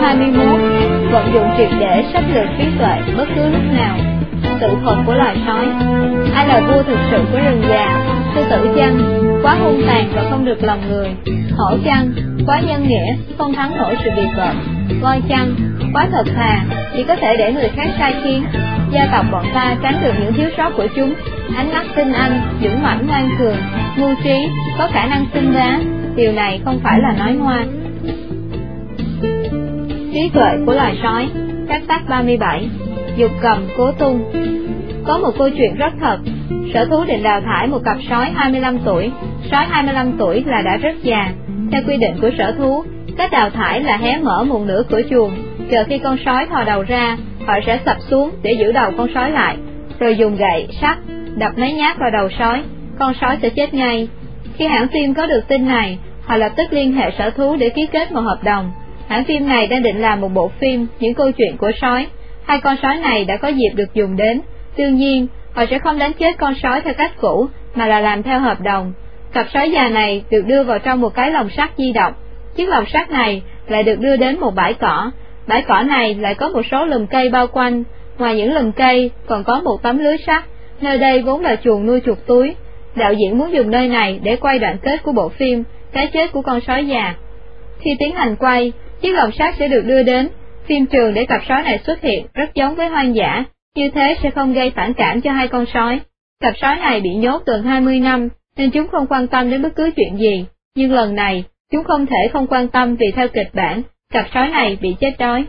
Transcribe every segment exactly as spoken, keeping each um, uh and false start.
hai mươi mốt. Vận dụng triệt để sách lược trí tuệ bất cứ lúc nào. Tự thuật của loài sói. Ai là vua thực sự của rừng già? Sư tử chăng? Quá hung tàn và không được lòng người. Hổ chăng? Quá nhân nghĩa, không thắng nổi sự biệt bợm. Voi chăng? Quá thật thà, chỉ có thể để người khác sai khiến. Gia tộc bọn ta tránh được những thiếu sót của chúng. Ánh mắt tinh anh, dũng mãnh ngoan cường, mưu trí, có khả năng xưng bá. Điều này không phải là nói ngoa. Trí tuệ của loài sói. Phép tắc ba mươi bảy. Dục cầm cố tung. Có một câu chuyện rất thật. Sở thú định đào thải một cặp sói hai mươi lăm tuổi. Sói hai mươi lăm tuổi là đã rất già. Theo quy định của sở thú, cách đào thải là hé mở một nửa cửa chuồng, chờ khi con sói thò đầu ra, họ sẽ sập xuống để giữ đầu con sói lại, rồi dùng gậy, sắt, đập mấy nhát vào đầu sói, con sói sẽ chết ngay. Khi hãng phim có được tin này, họ lập tức liên hệ sở thú để ký kết một hợp đồng. Hãng phim này đang định làm một bộ phim những câu chuyện của sói. Hai con sói này đã có dịp được dùng đến. Đương nhiên, họ sẽ không đánh chết con sói theo cách cũ, mà là làm theo hợp đồng. Cặp sói già này được đưa vào trong một cái lồng sắt di động. Chiếc lồng sắt này lại được đưa đến một bãi cỏ. Bãi cỏ này lại có một số lùm cây bao quanh. Ngoài những lùm cây còn có một tấm lưới sắt. Nơi đây vốn là chuồng nuôi chuột túi. Đạo diễn muốn dùng nơi này để quay đoạn kết của bộ phim Cái chết của con sói già. Khi tiến hành quay, chiếc lồng sắt sẽ được đưa đến phim trường để cặp sói này xuất hiện, rất giống với hoang dã. Như thế sẽ không gây phản cảm cho hai con sói. Cặp sói này bị nhốt gần hai mươi năm, nên chúng không quan tâm đến bất cứ chuyện gì. Nhưng lần này, chúng không thể không quan tâm vì theo kịch bản, cặp sói này bị chết đói.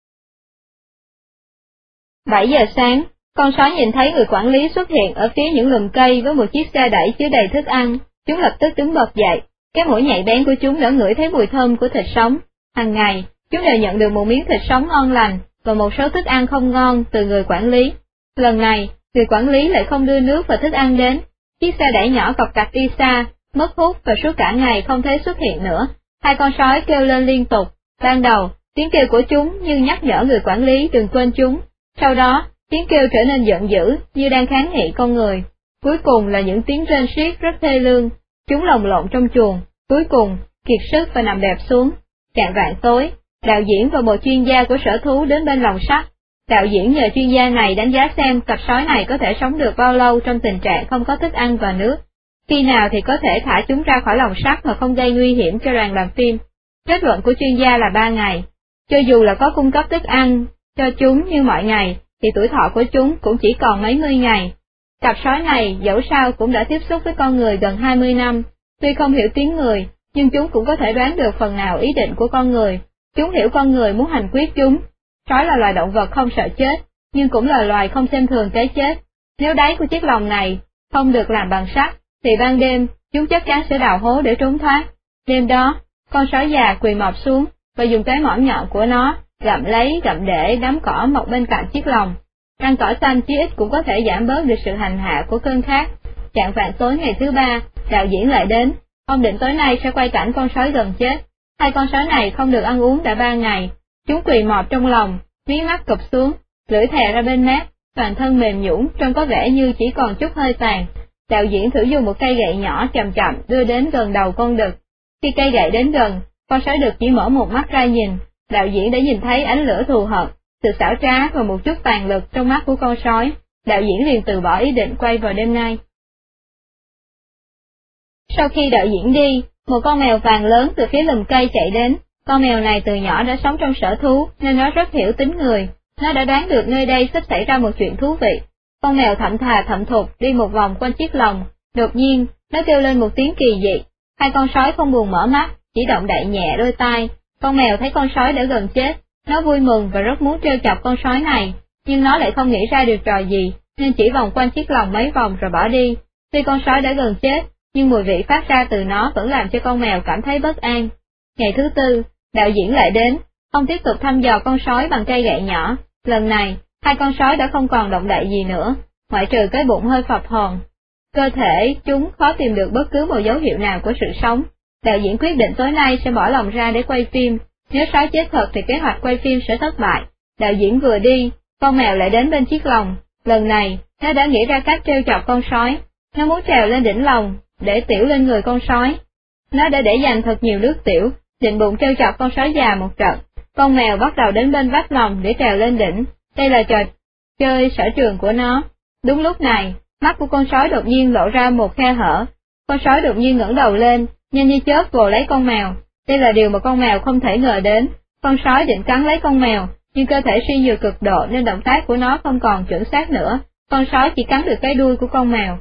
bảy giờ sáng, con sói nhìn thấy người quản lý xuất hiện ở phía những lùm cây với một chiếc xe đẩy chứa đầy thức ăn. Chúng lập tức đứng bật dậy. Cái mũi nhạy bén của chúng đã ngửi thấy mùi thơm của thịt sống. Hàng ngày, chúng đều nhận được một miếng thịt sống ngon lành và một số thức ăn không ngon từ người quản lý. Lần này, người quản lý lại không đưa nước và thức ăn đến. Chiếc xe đẩy nhỏ cọc cạch đi xa, mất hút và suốt cả ngày không thấy xuất hiện nữa. Hai con sói kêu lên liên tục. Ban đầu, tiếng kêu của chúng như nhắc nhở người quản lý đừng quên chúng. Sau đó, tiếng kêu trở nên giận dữ, như đang kháng nghị con người. Cuối cùng là những tiếng rên xiết rất thê lương. Chúng lồng lộn trong chuồng, cuối cùng, kiệt sức và nằm đẹp xuống. Chạng vạng tối, đạo diễn và một chuyên gia của sở thú đến bên lồng sắt. Đạo diễn nhờ chuyên gia này đánh giá xem cặp sói này có thể sống được bao lâu trong tình trạng không có thức ăn và nước. Khi nào thì có thể thả chúng ra khỏi lồng sắt mà không gây nguy hiểm cho đoàn làm phim. Kết luận của chuyên gia là ba ngày. Cho dù là có cung cấp thức ăn cho chúng như mọi ngày, thì tuổi thọ của chúng cũng chỉ còn mấy mươi ngày. Cặp sói này dẫu sao cũng đã tiếp xúc với con người gần hai mươi năm. Tuy không hiểu tiếng người, nhưng chúng cũng có thể đoán được phần nào ý định của con người. Chúng hiểu con người muốn hành quyết chúng. Sói là loài động vật không sợ chết, nhưng cũng là loài không xem thường cái chết. Nếu đáy của chiếc lồng này không được làm bằng sắt, thì ban đêm chúng chắc chắn sẽ đào hố để trốn thoát. Đêm đó, con sói già quỳ mọp xuống và dùng cái mỏ nhọn của nó gặm lấy gặm để đám cỏ mọc bên cạnh chiếc lồng. Ăn cỏ xanh chí ít cũng có thể giảm bớt được sự hành hạ của cơn khát. Chạng vạng tối ngày thứ ba, đạo diễn lại đến. Ông định tối nay sẽ quay cảnh con sói gần chết. Hai con sói này không được ăn uống đã ba ngày. Chúng quỳ mọp trong lòng, mí mắt cụp xuống, lưỡi thè ra bên mép, toàn thân mềm nhũn, trông có vẻ như chỉ còn chút hơi tàn. Đạo diễn thử dùng một cây gậy nhỏ chậm chậm đưa đến gần đầu con đực. Khi cây gậy đến gần, con sói đực chỉ mở một mắt ra nhìn. Đạo diễn đã nhìn thấy ánh lửa thù hận, sự xảo trá và một chút tàn lực trong mắt của con sói. Đạo diễn liền từ bỏ ý định quay vào đêm nay. Sau khi đạo diễn đi, một con mèo vàng lớn từ phía lùm cây chạy đến. Con mèo này từ nhỏ đã sống trong sở thú, nên nó rất hiểu tính người. Nó đã đoán được nơi đây sắp xảy ra một chuyện thú vị. Con mèo thậm thà thậm thục đi một vòng quanh chiếc lồng. Đột nhiên, nó kêu lên một tiếng kỳ dị. Hai con sói không buồn mở mắt, chỉ động đậy nhẹ đôi tai. Con mèo thấy con sói đã gần chết. Nó vui mừng và rất muốn trêu chọc con sói này, nhưng nó lại không nghĩ ra được trò gì, nên chỉ vòng quanh chiếc lồng mấy vòng rồi bỏ đi. Tuy con sói đã gần chết, nhưng mùi vị phát ra từ nó vẫn làm cho con mèo cảm thấy bất an. Ngày thứ tư, đạo diễn lại đến. Ông tiếp tục thăm dò con sói bằng cây gậy nhỏ. Lần này, hai con sói đã không còn động đậy gì nữa, ngoại trừ cái bụng hơi phập phồng. Cơ thể chúng khó tìm được bất cứ một dấu hiệu nào của sự sống. Đạo diễn quyết định tối nay sẽ bỏ lòng ra để quay phim. Nếu sói chết thật thì kế hoạch quay phim sẽ thất bại. Đạo diễn vừa đi, con mèo lại đến bên chiếc lồng. Lần này, nó đã nghĩ ra cách trêu chọc con sói. Nó muốn trèo lên đỉnh lồng, để tiểu lên người con sói. Nó đã để dành thật nhiều nước tiểu, định bụng trêu chọc con sói già một trận. Con mèo bắt đầu đến bên vách lồng để trèo lên đỉnh, đây là trò chơi sở trường của nó. Đúng lúc này, mắt của con sói đột nhiên lộ ra một khe hở, con sói đột nhiên ngẩng đầu lên, nhanh như chớp vồ lấy con mèo. Đây là điều mà con mèo không thể ngờ đến. Con sói định cắn lấy con mèo, nhưng cơ thể suy nhược cực độ nên động tác của nó không còn chuẩn xác nữa, con sói chỉ cắn được cái đuôi của con mèo.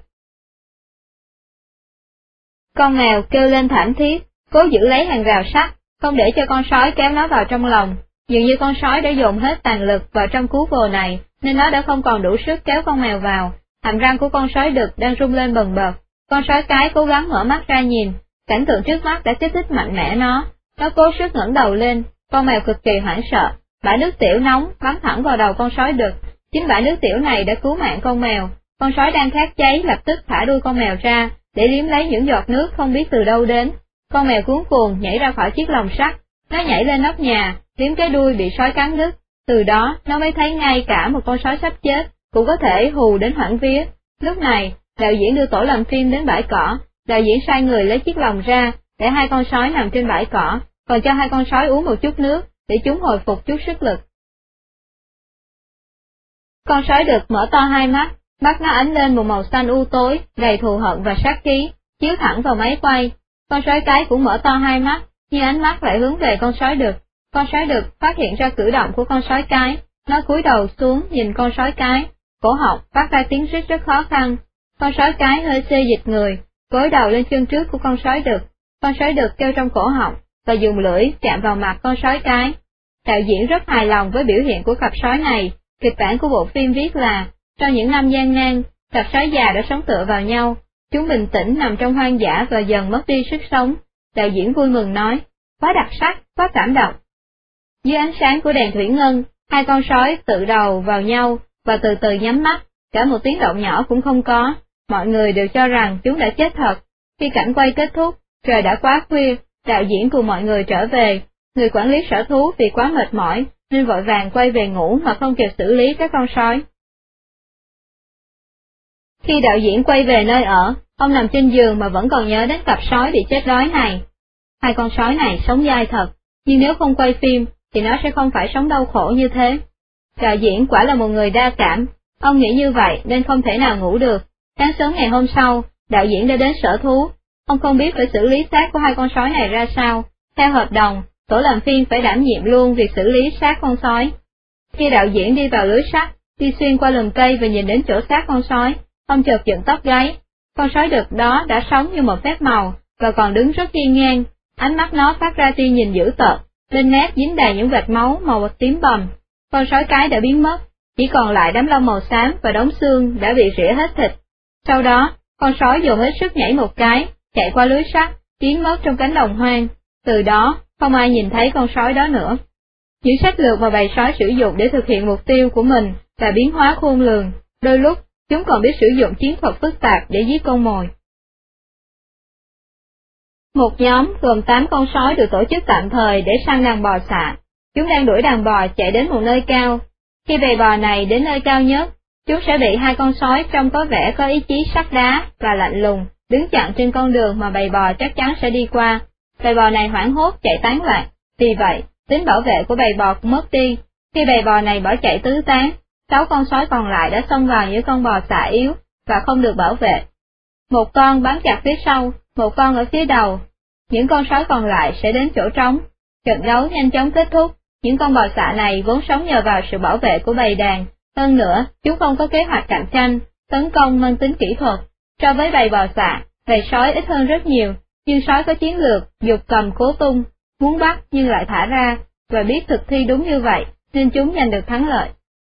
Con mèo kêu lên thảm thiết, cố giữ lấy hàng rào sắt, không để cho con sói kéo nó vào trong lòng. Dường như con sói đã dồn hết tàn lực vào trong cú vồ này, nên nó đã không còn đủ sức kéo con mèo vào. Hàm răng của con sói đực đang rung lên bần bật. Con sói cái cố gắng mở mắt ra nhìn, cảnh tượng trước mắt đã kích thích mạnh mẽ nó. Nó cố sức ngẩng đầu lên, con mèo cực kỳ hoảng sợ. Bã nước tiểu nóng bắn thẳng vào đầu con sói đực. Chính bã nước tiểu này đã cứu mạng con mèo. Con sói đang khát cháy lập tức thả đuôi con mèo ra, để liếm lấy những giọt nước không biết từ đâu đến. Con mèo cuống cuồng nhảy ra khỏi chiếc lồng sắt, nó nhảy lên nóc nhà, liếm cái đuôi bị sói cắn đứt. Từ đó, nó mới thấy ngay cả một con sói sắp chết, cũng có thể hù đến hoảng vía. Lúc này, đạo diễn đưa tổ làm phim đến bãi cỏ, đạo diễn sai người lấy chiếc lồng ra, để hai con sói nằm trên bãi cỏ, còn cho hai con sói uống một chút nước, để chúng hồi phục chút sức lực. Con sói đực mở to hai mắt, mắt nó ánh lên một màu xanh u tối, đầy thù hận và sát khí, chiếu thẳng vào máy quay. Con sói cái cũng mở to hai mắt, nhưng ánh mắt lại hướng về con sói đực. Con sói đực phát hiện ra cử động của con sói cái, nó cúi đầu xuống nhìn con sói cái, cổ họng phát ra tiếng rít rất khó khăn. Con sói cái hơi xê dịch người, gối đầu lên chân trước của con sói đực. Con sói đực kêu trong cổ họng và dùng lưỡi chạm vào mặt con sói cái. Đạo diễn rất hài lòng với biểu hiện của cặp sói này. Kịch bản của bộ phim viết là, trong những năm gian nan, cặp sói già đã sống tựa vào nhau, chúng bình tĩnh nằm trong hoang dã và dần mất đi sức sống. Đạo diễn vui mừng nói, quá đặc sắc, quá cảm động. Dưới ánh sáng của đèn thủy ngân, hai con sói tự đầu vào nhau và từ từ nhắm mắt, cả một tiếng động nhỏ cũng không có. Mọi người đều cho rằng chúng đã chết thật. Khi cảnh quay kết thúc, trời đã quá khuya, đạo diễn cùng mọi người trở về. Người quản lý sở thú vì quá mệt mỏi nên vội vàng quay về ngủ mà không kịp xử lý các con sói. Khi đạo diễn quay về nơi ở, ông nằm trên giường mà vẫn còn nhớ đến cặp sói bị chết đói này. Hai con sói này sống dai thật, nhưng nếu không quay phim thì nó sẽ không phải sống đau khổ như thế. Đạo diễn quả là một người đa cảm, ông nghĩ như vậy nên không thể nào ngủ được. Sáng sớm ngày hôm sau, đạo diễn đã đến sở thú. Ông không biết phải xử lý xác của hai con sói này ra sao. Theo hợp đồng, tổ làm phim phải đảm nhiệm luôn việc xử lý xác con sói. Khi đạo diễn đi vào lưới sắt, đi xuyên qua lùm cây và nhìn đến chỗ xác con sói, ông chợt dựng tóc gáy. Con sói đực đó đã sống như một phép màu và còn đứng rất hiên ngang, ánh mắt nó phát ra tia nhìn dữ tợn, lên mép dính đầy những vệt máu màu tím bầm. Con sói cái đã biến mất, chỉ còn lại đám lông màu xám và đống xương đã bị rỉa hết thịt. Sau đó, con sói dồn hết sức nhảy một cái, chạy qua lưới sắt, biến mất trong cánh đồng hoang. Từ đó, không ai nhìn thấy con sói đó nữa. Những sách lược mà bầy sói sử dụng để thực hiện mục tiêu của mình là biến hóa khôn lường, đôi lúc chúng còn biết sử dụng chiến thuật phức tạp để giết con mồi. Một nhóm gồm tám con sói được tổ chức tạm thời để săn đàn bò xạ. Chúng đang đuổi đàn bò chạy đến một nơi cao. Khi bầy bò này đến nơi cao nhất, chúng sẽ bị hai con sói trông có vẻ có ý chí sắt đá và lạnh lùng đứng chặn trên con đường mà bầy bò chắc chắn sẽ đi qua. Bầy bò này hoảng hốt chạy tán loạn, vì vậy, tính bảo vệ của bầy bò cũng mất đi. Khi bầy bò này bỏ chạy tứ tán, sáu con sói còn lại đã xông vào những con bò xạ yếu và không được bảo vệ. Một con bám chặt phía sau, một con ở phía đầu. Những con sói còn lại sẽ đến chỗ trống. Trận đấu nhanh chóng kết thúc. Những con bò xạ này vốn sống nhờ vào sự bảo vệ của bầy đàn. Hơn nữa, chúng không có kế hoạch cạnh tranh, tấn công mang tính kỹ thuật. So với bầy bò xạ, bầy sói ít hơn rất nhiều, nhưng sói có chiến lược, giục cầm cố tung, muốn bắt nhưng lại thả ra, và biết thực thi đúng như vậy, nên chúng giành được thắng lợi.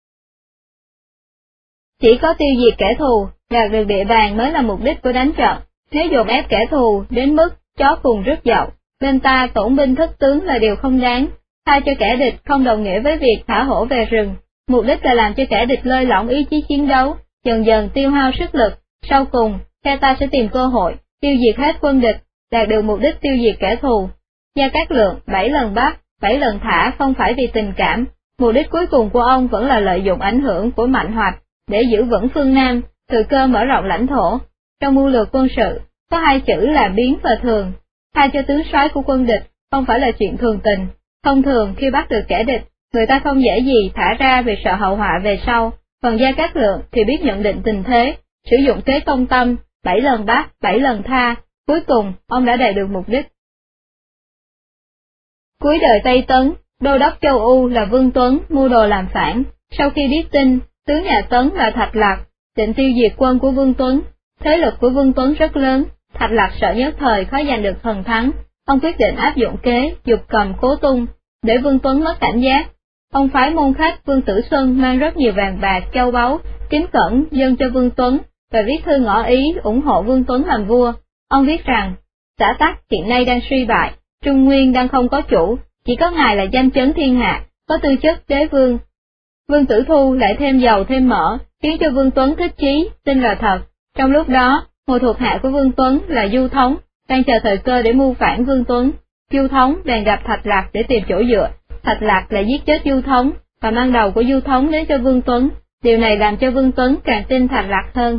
Chỉ có tiêu diệt kẻ thù, đạt được địa bàn mới là mục đích của đánh trận. Nếu dồn ép kẻ thù đến mức chó cùng rứt dậu, bên ta tổn binh thất tướng là điều không đáng. Tha cho kẻ địch không đồng nghĩa với việc thả hổ về rừng. Mục đích là làm cho kẻ địch lơi lỏng ý chí chiến đấu, dần dần tiêu hao sức lực. Sau cùng, phe ta sẽ tìm cơ hội tiêu diệt hết quân địch, đạt được mục đích tiêu diệt kẻ thù. Gia Cát Lượng bảy lần bắt, bảy lần thả không phải vì tình cảm. Mục đích cuối cùng của ông vẫn là lợi dụng ảnh hưởng của Mạnh Hoạch để giữ vững phương Nam, thừa cơ mở rộng lãnh thổ. Trong mưu lược quân sự, có hai chữ là biến và thường. Tha cho tướng soái của quân địch không phải là chuyện thường tình. Thông thường khi bắt được kẻ địch, người ta không dễ gì thả ra vì sợ hậu họa về sau, còn Gia Cát Lượng thì biết nhận định tình thế, sử dụng kế công tâm, bảy lần bắt, bảy lần tha, cuối cùng ông đã đạt được mục đích. Cuối đời Tây Tấn, đô đốc châu U là Vương Tuấn mưu đồ làm phản, sau khi biết tin, tướng nhà Tấn là Thạch Lạc định tiêu diệt quân của Vương Tuấn. Thế lực của Vương Tuấn rất lớn, Thạch Lạc sợ nhất thời khó giành được phần thắng, ông quyết định áp dụng kế dục cầm cố tung, để Vương Tuấn mất cảnh giác. Ông phái môn khách Vương Tử Xuân mang rất nhiều vàng bạc, châu báu, kính cẩn dâng cho Vương Tuấn, và viết thư ngỏ ý ủng hộ Vương Tuấn làm vua. Ông viết rằng, xã Tắc hiện nay đang suy bại, Trung Nguyên đang không có chủ, chỉ có ngài là danh chấn thiên hạ, có tư chất đế vương. Vương Tử Thu lại thêm dầu thêm mỡ, khiến cho Vương Tuấn thích chí, tin là thật. Trong lúc đó, một thuộc hạ của Vương Tuấn là Du Thống, đang chờ thời cơ để mưu phản Vương Tuấn. Du Thống bèn gặp Thạch Lạc để tìm chỗ dựa, Thạch Lạc lại giết chết Du Thống, và mang đầu của Du Thống đến cho Vương Tuấn, điều này làm cho Vương Tuấn càng tin Thạch Lạc hơn.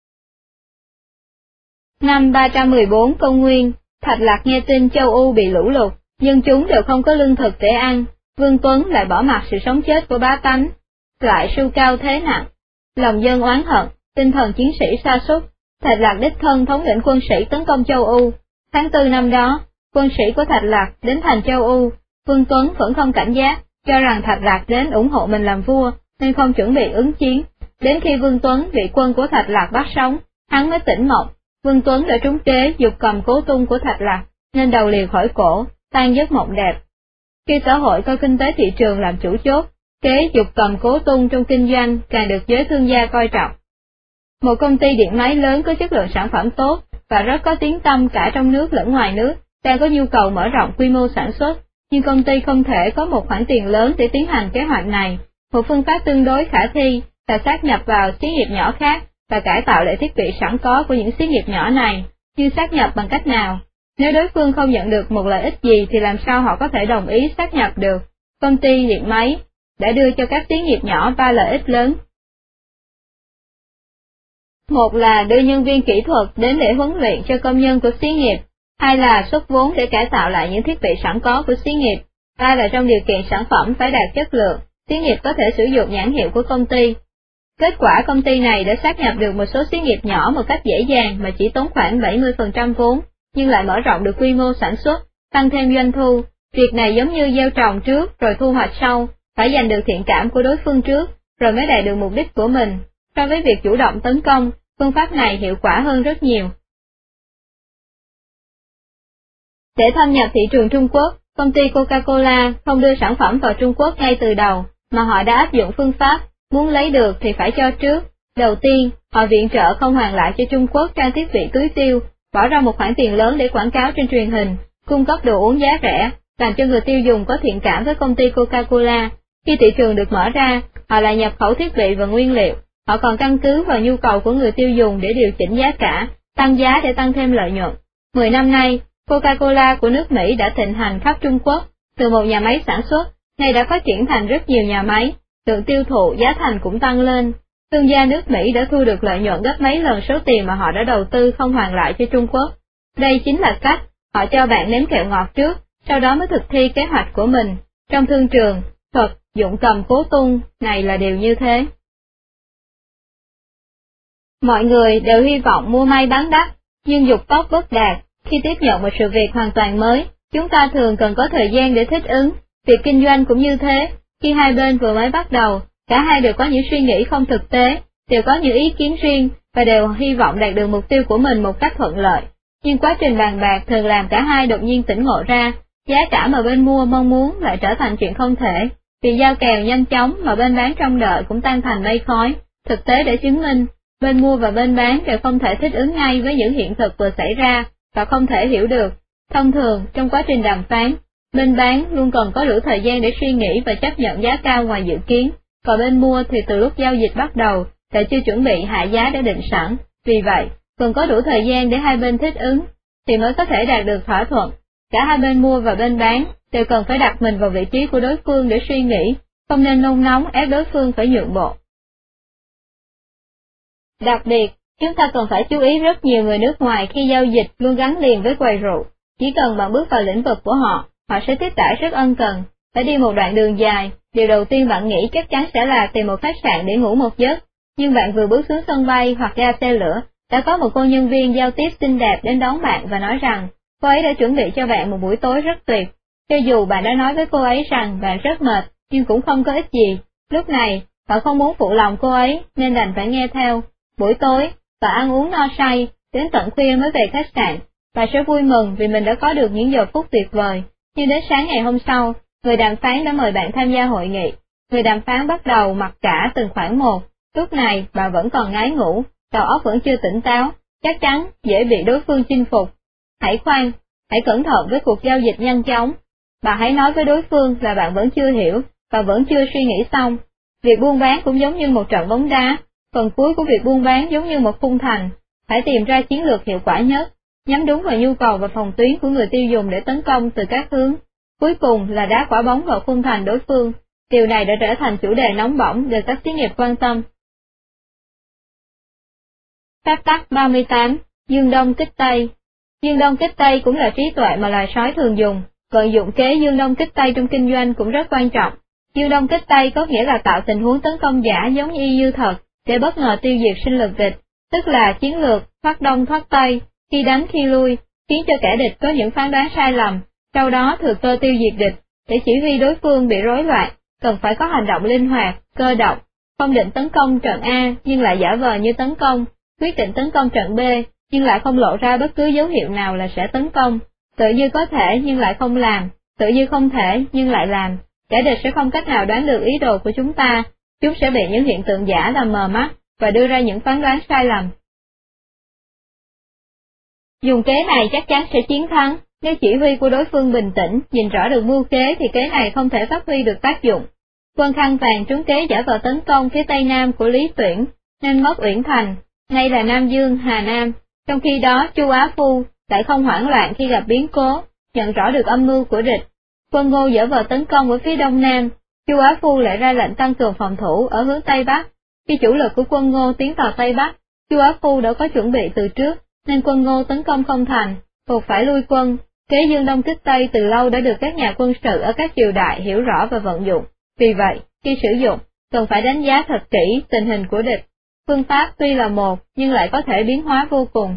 Năm ba trăm mười bốn công nguyên, Thạch Lạc nghe tin châu U bị lũ lụt, dân chúng đều không có lương thực để ăn, Vương Tuấn lại bỏ mặc sự sống chết của bá tánh, lại sưu cao thế nặng, lòng dân oán hận, tinh thần chiến sĩ sa sút. Thạch Lạc đích thân thống lĩnh quân sĩ tấn công châu U. Tháng tư năm đó, quân sĩ của Thạch Lạc đến thành châu U, Vương Tuấn vẫn không cảnh giác, cho rằng Thạch Lạc đến ủng hộ mình làm vua, nên không chuẩn bị ứng chiến. Đến khi Vương Tuấn bị quân của Thạch Lạc bắt sống, hắn mới tỉnh mộng. Vương Tuấn đã trúng kế dục cầm cố tung của Thạch Lạc, nên đầu liều khỏi cổ, tan giấc mộng đẹp. Khi xã hội coi kinh tế thị trường làm chủ chốt, kế dục cầm cố tung trong kinh doanh càng được giới thương gia coi trọng. Một công ty điện máy lớn có chất lượng sản phẩm tốt và rất có tiếng tăm cả trong nước lẫn ngoài nước, đang có nhu cầu mở rộng quy mô sản xuất, nhưng công ty không thể có một khoản tiền lớn để tiến hành kế hoạch này. Một phương pháp tương đối khả thi là sát nhập vào xí nghiệp nhỏ khác và cải tạo lại thiết bị sẵn có của những xí nghiệp nhỏ này. Nhưng sát nhập bằng cách nào? Nếu đối phương không nhận được một lợi ích gì thì làm sao họ có thể đồng ý sát nhập được? Công ty điện máy đã đưa cho các xí nghiệp nhỏ ba lợi ích lớn. Một là đưa nhân viên kỹ thuật đến để huấn luyện cho công nhân của xí nghiệp, hai là xuất vốn để cải tạo lại những thiết bị sẵn có của xí nghiệp, ba là trong điều kiện sản phẩm phải đạt chất lượng, xí nghiệp có thể sử dụng nhãn hiệu của công ty. Kết quả công ty này đã sát nhập được một số xí nghiệp nhỏ một cách dễ dàng mà chỉ tốn khoảng bảy mươi phần trăm vốn, nhưng lại mở rộng được quy mô sản xuất, tăng thêm doanh thu. Việc này giống như gieo trồng trước rồi thu hoạch sau, phải giành được thiện cảm của đối phương trước, rồi mới đạt được mục đích của mình. So với việc chủ động tấn công, phương pháp này hiệu quả hơn rất nhiều. Để thâm nhập thị trường Trung Quốc, công ty Coca-Cola không đưa sản phẩm vào Trung Quốc ngay từ đầu, mà họ đã áp dụng phương pháp, muốn lấy được thì phải cho trước. Đầu tiên, họ viện trợ không hoàn lại cho Trung Quốc trang thiết bị tưới tiêu, bỏ ra một khoản tiền lớn để quảng cáo trên truyền hình, cung cấp đồ uống giá rẻ, làm cho người tiêu dùng có thiện cảm với công ty Coca-Cola. Khi thị trường được mở ra, họ lại nhập khẩu thiết bị và nguyên liệu. Họ còn căn cứ vào nhu cầu của người tiêu dùng để điều chỉnh giá cả, tăng giá để tăng thêm lợi nhuận. Mười năm nay, Coca-Cola của nước Mỹ đã thịnh hành khắp Trung Quốc, từ một nhà máy sản xuất, nay đã phát triển thành rất nhiều nhà máy, lượng tiêu thụ giá thành cũng tăng lên. Thương gia nước Mỹ đã thu được lợi nhuận gấp mấy lần số tiền mà họ đã đầu tư không hoàn lại cho Trung Quốc. Đây chính là cách, họ cho bạn nếm kẹo ngọt trước, sau đó mới thực thi kế hoạch của mình. Trong thương trường, thuật, dụng cầm cố tung, này là điều như thế. Mọi người đều hy vọng mua may bán đắt, nhưng dục tốc bất đạt. Khi tiếp nhận một sự việc hoàn toàn mới, chúng ta thường cần có thời gian để thích ứng. Việc kinh doanh cũng như thế, khi hai bên vừa mới bắt đầu, cả hai đều có những suy nghĩ không thực tế, đều có những ý kiến riêng, và đều hy vọng đạt được mục tiêu của mình một cách thuận lợi. Nhưng quá trình bàn bạc thường làm cả hai đột nhiên tỉnh ngộ ra, giá cả mà bên mua mong muốn lại trở thành chuyện không thể, vì giao kèo nhanh chóng mà bên bán trông đợi cũng tan thành mây khói. Thực tế để chứng minh, bên mua và bên bán đều không thể thích ứng ngay với những hiện thực vừa xảy ra, và không thể hiểu được. Thông thường, trong quá trình đàm phán, bên bán luôn cần có đủ thời gian để suy nghĩ và chấp nhận giá cao ngoài dự kiến, còn bên mua thì từ lúc giao dịch bắt đầu, đã chưa chuẩn bị hạ giá đã định sẵn. Vì vậy, cần có đủ thời gian để hai bên thích ứng, thì mới có thể đạt được thỏa thuận. Cả hai bên mua và bên bán đều cần phải đặt mình vào vị trí của đối phương để suy nghĩ, không nên nôn nóng ép đối phương phải nhượng bộ. Đặc biệt, chúng ta cần phải chú ý rất nhiều người nước ngoài khi giao dịch luôn gắn liền với quầy rượu. Chỉ cần bạn bước vào lĩnh vực của họ, họ sẽ tiếp đãi rất ân cần. Phải đi một đoạn đường dài, điều đầu tiên bạn nghĩ chắc chắn sẽ là tìm một khách sạn để ngủ một giấc. Nhưng bạn vừa bước xuống sân bay hoặc ga xe lửa, đã có một cô nhân viên giao tiếp xinh đẹp đến đón bạn và nói rằng cô ấy đã chuẩn bị cho bạn một buổi tối rất tuyệt. Cho dù bạn đã nói với cô ấy rằng bạn rất mệt, nhưng cũng không có ích gì. Lúc này, bạn không muốn phụ lòng cô ấy, nên đành phải nghe theo. Buổi tối, bạn ăn uống no say, đến tận khuya mới về khách sạn. Bạn sẽ vui mừng vì mình đã có được những giờ phút tuyệt vời. Nhưng đến sáng ngày hôm sau, người đàm phán đã mời bạn tham gia hội nghị. Người đàm phán bắt đầu mặc cả từng khoản một. Lúc này, bạn vẫn còn ngái ngủ, đầu óc vẫn chưa tỉnh táo, chắc chắn dễ bị đối phương chinh phục. Hãy khoan, hãy cẩn thận với cuộc giao dịch nhanh chóng. Bạn hãy nói với đối phương là bạn vẫn chưa hiểu, và vẫn chưa suy nghĩ xong. Việc buôn bán cũng giống như một trận bóng đá, phần cuối của việc buôn bán giống như một khung thành. Phải tìm ra chiến lược hiệu quả nhất, nhắm đúng vào nhu cầu và phòng tuyến của người tiêu dùng để tấn công từ các hướng. Cuối cùng là đá quả bóng vào khung thành đối phương. Điều này đã trở thành chủ đề nóng bỏng được các xí nghiệp quan tâm. Phép tắc ba mươi tám. Dương đông kích tây. Dương đông kích tây cũng là trí tuệ mà loài sói thường dùng. Vận dụng kế dương đông kích tây trong kinh doanh cũng rất quan trọng. Dương đông kích tây có nghĩa là tạo tình huống tấn công giả giống y như thật, để bất ngờ tiêu diệt sinh lực địch, tức là chiến lược thoát đông thoát tây, khi đánh khi lui, khiến cho kẻ địch có những phán đoán sai lầm, sau đó thừa cơ tiêu diệt địch. Để chỉ huy đối phương bị rối loạn, cần phải có hành động linh hoạt, cơ động, không định tấn công trận A nhưng lại giả vờ như tấn công, quyết định tấn công trận B nhưng lại không lộ ra bất cứ dấu hiệu nào là sẽ tấn công, tự như có thể nhưng lại không làm, tự như không thể nhưng lại làm. Kẻ địch sẽ không cách nào đoán được ý đồ của chúng ta, chúng sẽ bị những hiện tượng giả làm mờ mắt và đưa ra những phán đoán sai lầm. Dùng kế này chắc chắn sẽ chiến thắng. Nếu chỉ huy của đối phương bình tĩnh, nhìn rõ được mưu kế thì kế này không thể phát huy được tác dụng. Quân khăn vàng trúng kế giả vờ tấn công phía tây nam của Lý Tuyển, nên mất Uyển Thành, nay là Nam Dương, Hà Nam. Trong khi đó, Chu Á Phu lại không hoảng loạn khi gặp biến cố, nhận rõ được âm mưu của địch. Quân Ngô giả vờ tấn công ở phía đông nam, Chu Á Phu lại ra lệnh tăng cường phòng thủ ở hướng tây bắc. Khi chủ lực của quân Ngô tiến vào tây bắc, Chu Á Phu đã có chuẩn bị từ trước, nên quân Ngô tấn công không thành, buộc phải lui quân. Kế dương đông kích tây từ lâu đã được các nhà quân sự ở các triều đại hiểu rõ và vận dụng. Vì vậy, khi sử dụng, cần phải đánh giá thật kỹ tình hình của địch. Phương pháp tuy là một, nhưng lại có thể biến hóa vô cùng.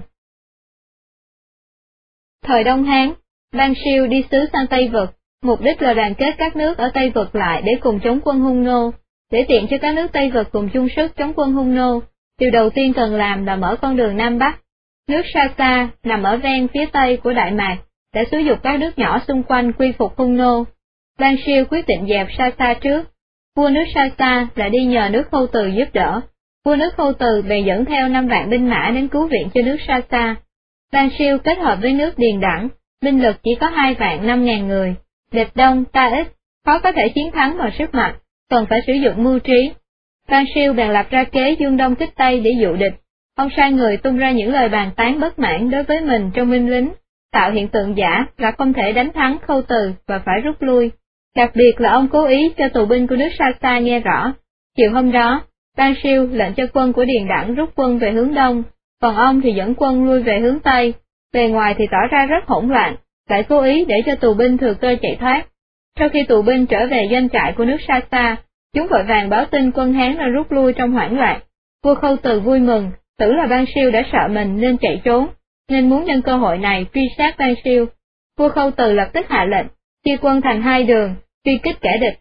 Thời Đông Hán, Ban Siêu đi sứ sang Tây Vực, mục đích là đoàn kết các nước ở Tây Vực lại để cùng chống quân Hung Nô. Để tiện cho các nước Tây Vực cùng chung sức chống quân Hung Nô, điều đầu tiên cần làm là mở con đường Nam Bắc. Nước Sa Sa nằm ở ven phía Tây của Đại Mạc, đã xúi dục các nước nhỏ xung quanh quy phục Hung Nô. Ban Siêu quyết định dẹp Sa Sa trước. Vua nước Sa Sa lại đi nhờ nước Khâu Từ giúp đỡ. Vua nước Khâu Từ bèn dẫn theo năm vạn binh mã đến cứu viện cho nước Sa Sa. Ban Siêu kết hợp với nước Điền Đẳng, binh lực chỉ có hai vạn năm ngàn người. Địch đông ta ít, khó có thể chiến thắng bằng sức mạnh, cần phải sử dụng mưu trí. Ban Siêu bèn lập ra kế dương đông kích tây để dụ địch. Ông sai người tung ra những lời bàn tán bất mãn đối với mình trong binh lính, tạo hiện tượng giả là không thể đánh thắng Khâu Từ và phải rút lui. Đặc biệt là ông cố ý cho tù binh của nước Sa Sa nghe rõ. Chiều hôm đó, Ban Siêu lệnh cho quân của Điền Đẳng rút quân về hướng đông, còn ông thì dẫn quân lui về hướng tây. Bề ngoài thì tỏ ra rất hỗn loạn, lại cố ý để cho tù binh thừa cơ chạy thoát. Sau khi tù binh trở về doanh trại của nước Sa Sa, chúng vội vàng báo tin quân Hán đã rút lui trong hoảng loạn. Vua Khâu Từ vui mừng, tưởng là Ban Siêu đã sợ mình nên chạy trốn, nên muốn nhân cơ hội này truy sát Ban Siêu. Vua Khâu Từ lập tức hạ lệnh, chia quân thành hai đường, truy kích kẻ địch.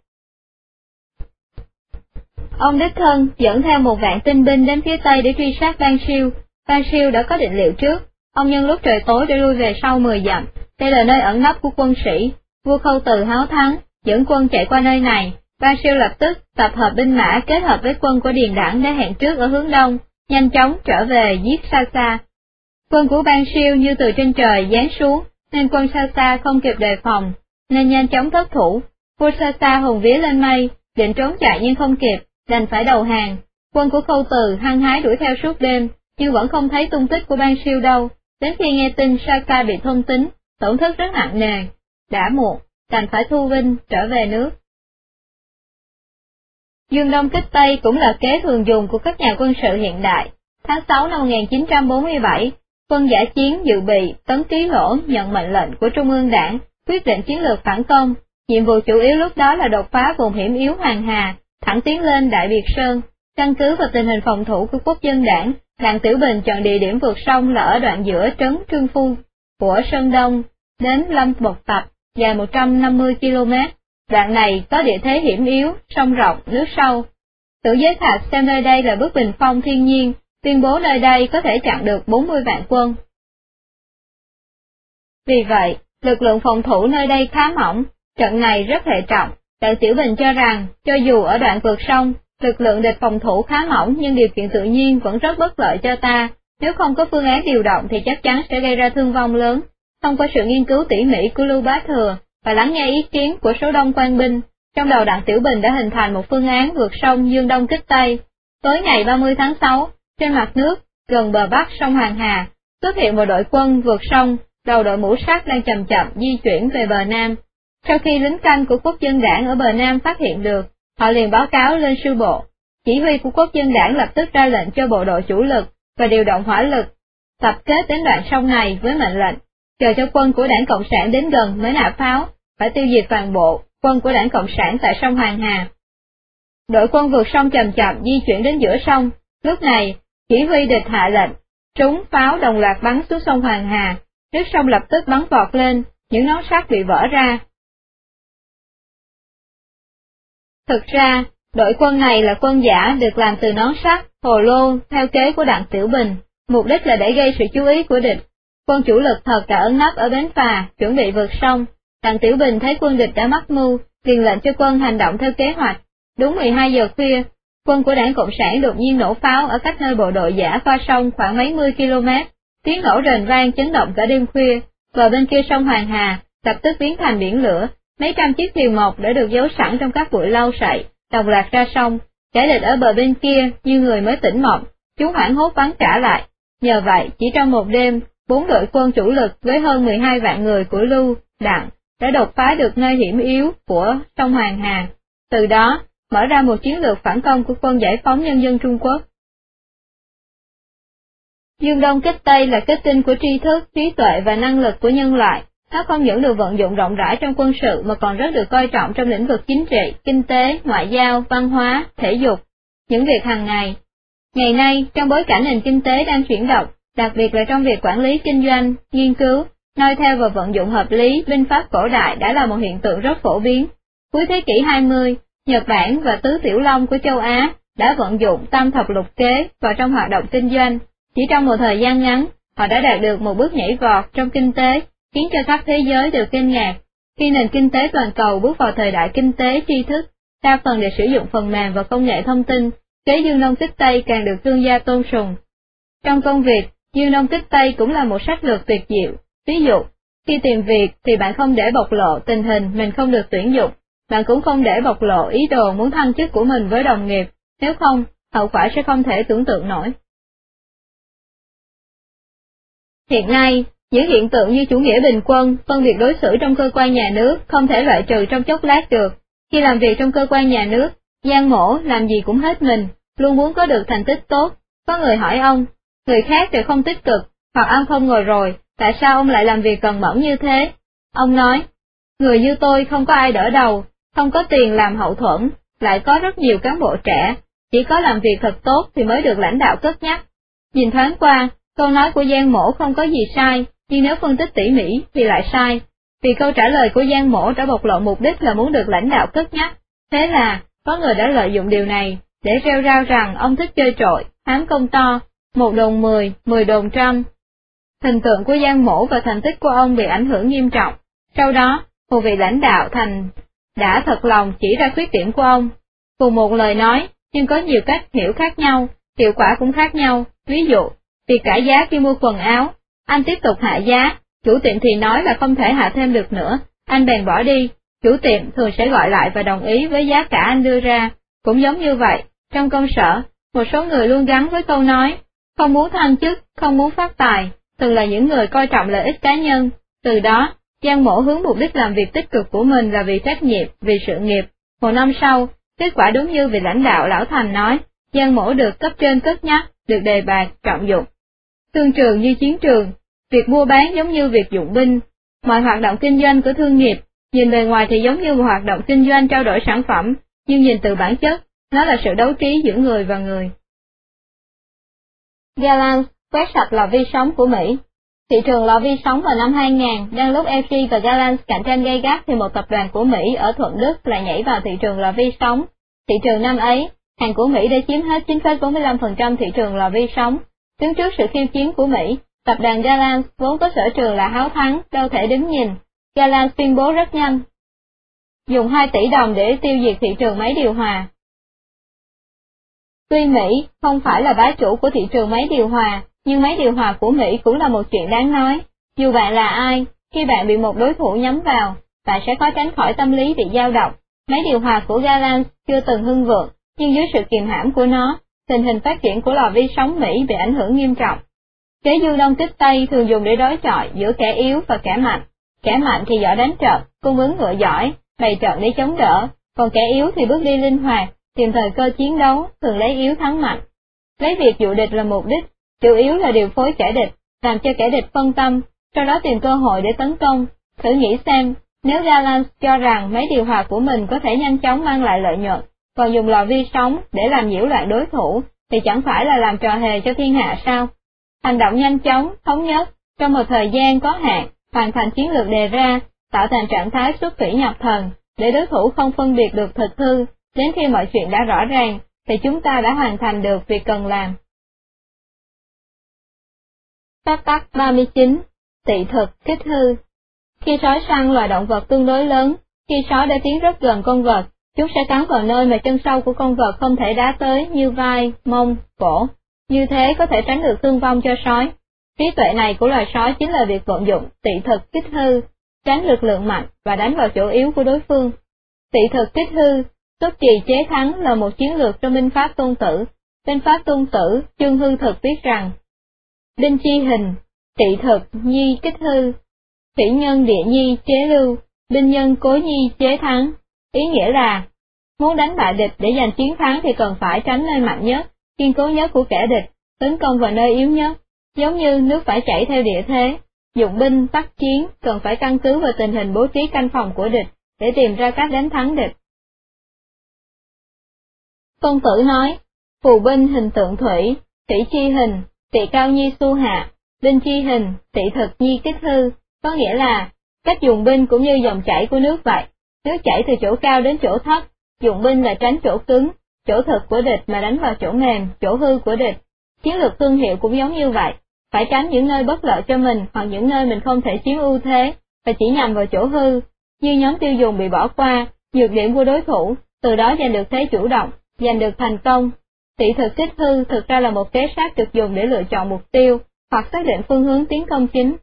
Ông đích thân dẫn theo một vạn tinh binh đến phía tây để truy sát Ban Siêu. Ban Siêu đã có định liệu trước, ông nhân lúc trời tối để lui về sau mười dặm. Đây là nơi ẩn nấp của quân sĩ. Vua Khâu Từ háo thắng, dẫn quân chạy qua nơi này. Ban Siêu lập tức tập hợp binh mã kết hợp với quân của Điền Đẳng để hẹn trước ở hướng đông, nhanh chóng trở về giết Sa Sa. Quân của Ban Siêu như từ trên trời giáng xuống, nên quân Sa Sa không kịp đề phòng, nên nhanh chóng thất thủ. Vua Sa Sa hùng vía lên mây, định trốn chạy nhưng không kịp, đành phải đầu hàng. Quân của Khâu Từ hăng hái đuổi theo suốt đêm, nhưng vẫn không thấy tung tích của Ban Siêu đâu. Đến khi nghe tin Sa Sa bị thôn tính, tổn thất rất nặng nề, đã muộn, đành phải thu binh trở về nước. Dương đông kích tây cũng là kế thường dùng của các nhà quân sự hiện đại. Tháng sáu năm một nghìn chín trăm bốn mươi bảy, quân Dã Chiến dự bị Tấn Ký Lỗ nhận mệnh lệnh của Trung ương Đảng, quyết định chiến lược phản công. Nhiệm vụ chủ yếu lúc đó là đột phá vùng hiểm yếu Hoàng Hà, thẳng tiến lên Đại Biệt Sơn. Căn cứ vào tình hình phòng thủ của Quốc dân đảng, Đặng Tiểu Bình chọn địa điểm vượt sông là ở đoạn giữa trấn Trương Phu của Sơn Đông đến Lâm Bộc Tập, dài một trăm năm mươi ki lô mét. Đoạn này có địa thế hiểm yếu, sông rộng, nước sâu. Tử Giới Thạch xem nơi đây là bức bình phong thiên nhiên, tuyên bố nơi đây có thể chặn được bốn mươi vạn quân. Vì vậy, lực lượng phòng thủ nơi đây khá mỏng, trận này rất hệ trọng. Đặng Tiểu Bình cho rằng, cho dù ở đoạn vượt sông, lực lượng địch phòng thủ khá mỏng nhưng điều kiện tự nhiên vẫn rất bất lợi cho ta, nếu không có phương án điều động thì chắc chắn sẽ gây ra thương vong lớn. Thông qua sự nghiên cứu tỉ mỉ của Lưu Bá Thừa và lắng nghe ý kiến của số đông quan binh, trong đầu Đặng Tiểu Bình đã hình thành một phương án vượt sông Dương Đông kích Tây. Tối ngày ba mươi tháng sáu, trên mặt nước, gần bờ bắc sông Hoàng Hà, xuất hiện một đội quân vượt sông, đầu đội mũ sắt đang chậm chậm di chuyển về bờ Nam. Sau khi lính canh của Quốc dân đảng ở bờ Nam phát hiện được, họ liền báo cáo lên sư bộ. Chỉ huy của Quốc dân đảng lập tức ra lệnh cho bộ đội chủ lực và điều động hỏa lực, tập kết đến đoạn sông này với mệnh lệnh, chờ cho quân của Đảng Cộng sản đến gần mới nã pháo, phải tiêu diệt toàn bộ quân của Đảng Cộng sản tại sông Hoàng Hà. Đội quân vượt sông chậm chậm di chuyển đến giữa sông, lúc này, chỉ huy địch hạ lệnh, trúng pháo đồng loạt bắn xuống sông Hoàng Hà, nước sông lập tức bắn vọt lên, những nón sắt bị vỡ ra. Thực ra, đội quân này là quân giả được làm từ nón sắt, hồ lô, theo kế của Đặng Tiểu Bình, mục đích là để gây sự chú ý của địch. Quân chủ lực thật đã ẩn nấp ở bến phà, chuẩn bị vượt sông. Đặng Tiểu Bình thấy quân địch đã mắc mưu, liền lệnh cho quân hành động theo kế hoạch. Đúng mười hai giờ khuya, quân của Đảng Cộng sản đột nhiên nổ pháo ở cách nơi bộ đội giả qua sông khoảng mấy mươi ki lô mét, tiếng nổ rền vang chấn động cả đêm khuya. Bờ bên kia sông Hoàng Hà lập tức biến thành biển lửa, mấy trăm chiếc thuyền mộc đã được giấu sẵn trong các bụi lau sậy, đồng loạt ra sông. Kẻ địch ở bờ bên kia như người mới tỉnh mộng, chúng hoảng hốt bắn trả lại. Nhờ vậy, chỉ trong một đêm, bốn đội quân chủ lực với hơn mười hai vạn người của Lưu, Đặng đã đột phá được nơi hiểm yếu của sông Hoàng Hà. Từ đó, mở ra một chiến lược phản công của quân giải phóng nhân dân Trung Quốc. Dương Đông kích Tây là kết tinh của tri thức, trí tuệ và năng lực của nhân loại. Nó không những được vận dụng rộng rãi trong quân sự mà còn rất được coi trọng trong lĩnh vực chính trị, kinh tế, ngoại giao, văn hóa, thể dục, những việc hàng ngày. Ngày nay, trong bối cảnh nền kinh tế đang chuyển động, đặc biệt là trong việc quản lý kinh doanh, nghiên cứu, noi theo và vận dụng hợp lý binh pháp cổ đại đã là một hiện tượng rất phổ biến. Cuối thế kỷ hai mươi, Nhật Bản và Tứ Tiểu Long của châu Á đã vận dụng tam thập lục kế vào trong hoạt động kinh doanh. Chỉ trong một thời gian ngắn, họ đã đạt được một bước nhảy vọt trong kinh tế, khiến cho khắp thế giới đều kinh ngạc. Khi nền kinh tế toàn cầu bước vào thời đại kinh tế tri thức, đa phần để sử dụng phần mềm và công nghệ thông tin, kế Dương Đông kích Tây càng được thương gia tôn sùng. Trong công việc, Dương Đông kích Tây cũng là một sách lược tuyệt diệu. Ví dụ, khi tìm việc thì bạn không để bộc lộ tình hình mình không được tuyển dụng, bạn cũng không để bộc lộ ý đồ muốn thăng chức của mình với đồng nghiệp, nếu không, hậu quả sẽ không thể tưởng tượng nổi. Hiện nay, những hiện tượng như chủ nghĩa bình quân, phân biệt đối xử trong cơ quan nhà nước không thể loại trừ trong chốc lát được. Khi làm việc trong cơ quan nhà nước, Giang Mổ làm gì cũng hết mình, luôn muốn có được thành tích tốt. Có người hỏi ông, người khác đều không tích cực, hoặc ăn không ngồi rồi, tại sao ông lại làm việc cần mẫn như thế? Ông nói, người như tôi không có ai đỡ đầu, không có tiền làm hậu thuẫn, lại có rất nhiều cán bộ trẻ, chỉ có làm việc thật tốt thì mới được lãnh đạo cất nhắc. Nhìn thoáng qua, câu nói của Giang Mổ không có gì sai, nhưng nếu phân tích tỉ mỉ thì lại sai, vì câu trả lời của Giang Mổ đã bộc lộ mục đích là muốn được lãnh đạo cất nhắc. Thế là, có người đã lợi dụng điều này, để rêu rao rằng ông thích chơi trội, hám công to, một đồn mười, mười đồn trăm. Hình tượng của Giang Mổ và thành tích của ông bị ảnh hưởng nghiêm trọng. Sau đó, một vị lãnh đạo thành đã thật lòng chỉ ra khuyết điểm của ông. Cùng một lời nói, nhưng có nhiều cách hiểu khác nhau, hiệu quả cũng khác nhau. Ví dụ, việc cải giá khi mua quần áo, anh tiếp tục hạ giá, chủ tiệm thì nói là không thể hạ thêm được nữa, anh bèn bỏ đi, chủ tiệm thường sẽ gọi lại và đồng ý với giá cả anh đưa ra. Cũng giống như vậy, trong công sở, một số người luôn gắn với câu nói, không muốn thăng chức, không muốn phát tài, thường là những người coi trọng lợi ích cá nhân. Từ đó, Giang Mổ hướng mục đích làm việc tích cực của mình là vì trách nhiệm, vì sự nghiệp. Một năm sau, kết quả đúng như vị lãnh đạo Lão Thành nói, Giang Mổ được cấp trên cất nhắc, được đề bạt, trọng dụng. Thương trường như chiến trường, việc mua bán giống như việc dụng binh, mọi hoạt động kinh doanh của thương nghiệp Nhìn bề ngoài thì giống như một hoạt động kinh doanh trao đổi sản phẩm, nhưng nhìn từ bản chất, nó là sự đấu trí giữa người và người. Gallant quét sạch lò vi sóng của Mỹ. Thị trường lò vi sóng vào năm hai nghìn, đang lúc lờ giê và Gallant cạnh tranh gay gắt thì một tập đoàn của Mỹ ở Thuận Đức lại nhảy vào thị trường lò vi sóng. Thị trường năm ấy, hàng của Mỹ đã chiếm hết chín phẩy bốn mươi lăm phần trăm thị trường lò vi sóng. Đứng trước sự khiêu chiến của Mỹ, tập đoàn Gallant vốn có sở trường là háo thắng, đâu thể đứng nhìn. Gallant tuyên bố rất nhanh, dùng hai tỷ đồng để tiêu diệt thị trường máy điều hòa. Tuy Mỹ không phải là bá chủ của thị trường máy điều hòa, nhưng máy điều hòa của Mỹ cũng là một chuyện đáng nói. Dù bạn là ai, khi bạn bị một đối thủ nhắm vào, bạn sẽ khó tránh khỏi tâm lý bị dao động. Máy điều hòa của Gallant chưa từng hưng vượng, nhưng dưới sự kiềm hãm của nó, tình hình phát triển của lò vi sóng Mỹ bị ảnh hưởng nghiêm trọng. Kế du đông kích Tây thường dùng để đối chọi giữa kẻ yếu và kẻ mạnh. Kẻ mạnh thì giỏi đánh trận, cung ứng ngựa giỏi, bày trận để chống đỡ, còn kẻ yếu thì bước đi linh hoạt, tìm thời cơ chiến đấu, thường lấy yếu thắng mạnh. Lấy việc dụ địch là mục đích, chủ yếu là điều phối kẻ địch, làm cho kẻ địch phân tâm, sau đó tìm cơ hội để tấn công. Thử nghĩ xem, nếu Gallant cho rằng máy điều hòa của mình có thể nhanh chóng mang lại lợi nhuận, còn dùng lò vi sóng để làm nhiễu loạn đối thủ, thì chẳng phải là làm trò hề cho thiên hạ sao? Hành động nhanh chóng, thống nhất, trong một thời gian có hạn, hoàn thành chiến lược đề ra, tạo thành trạng thái xuất thủy nhập thần, để đối thủ không phân biệt được thực hư, đến khi mọi chuyện đã rõ ràng, thì chúng ta đã hoàn thành được việc cần làm. Phép tắc ba mươi chín. Tị thực kích hư. Khi sói săn loài động vật tương đối lớn, khi sói đã tiến rất gần con vật, chúng sẽ cắn vào nơi mà chân sau của con vật không thể đá tới như vai, mông, cổ. Như thế có thể tránh được thương vong cho sói. Trí tuệ này của loài sói chính là việc vận dụng tị thực kích hư, tránh lực lượng mạnh và đánh vào chỗ yếu của đối phương. Tị thực kích hư, xuất kỳ chế thắng là một chiến lược trong binh pháp Tôn Tử. Binh pháp Tôn Tử, chương hư thực viết rằng: Binh chi hình, tị thực nhi kích hư, thủy nhân địa nhi chế lưu, binh nhân cố nhi chế thắng. Ý nghĩa là, muốn đánh bại địch để giành chiến thắng thì cần phải tránh nơi mạnh nhất, kiên cố nhất của kẻ địch, tấn công vào nơi yếu nhất. Giống như nước phải chảy theo địa thế, dụng binh tác chiến cần phải căn cứ vào tình hình bố trí canh phòng của địch để tìm ra cách đánh thắng địch. Tôn Tử nói, phù binh hình tượng thủy, thủy chi hình, tị cao nhi su hạ, binh chi hình, tị thực nhi kích hư, có nghĩa là, cách dùng binh cũng như dòng chảy của nước vậy, nước chảy từ chỗ cao đến chỗ thấp, dụng binh là tránh chỗ cứng, chỗ thực của địch mà đánh vào chỗ mềm, chỗ hư của địch. Chiến lược thương hiệu cũng giống như vậy, phải tránh những nơi bất lợi cho mình hoặc những nơi mình không thể chiếm ưu thế, và chỉ nhằm vào chỗ hư, như nhóm tiêu dùng bị bỏ qua, nhược điểm của đối thủ, từ đó giành được thế chủ động, giành được thành công. Tị thực kích hư thực ra là một kế sách được dùng để lựa chọn mục tiêu, hoặc xác định phương hướng tiến công chính.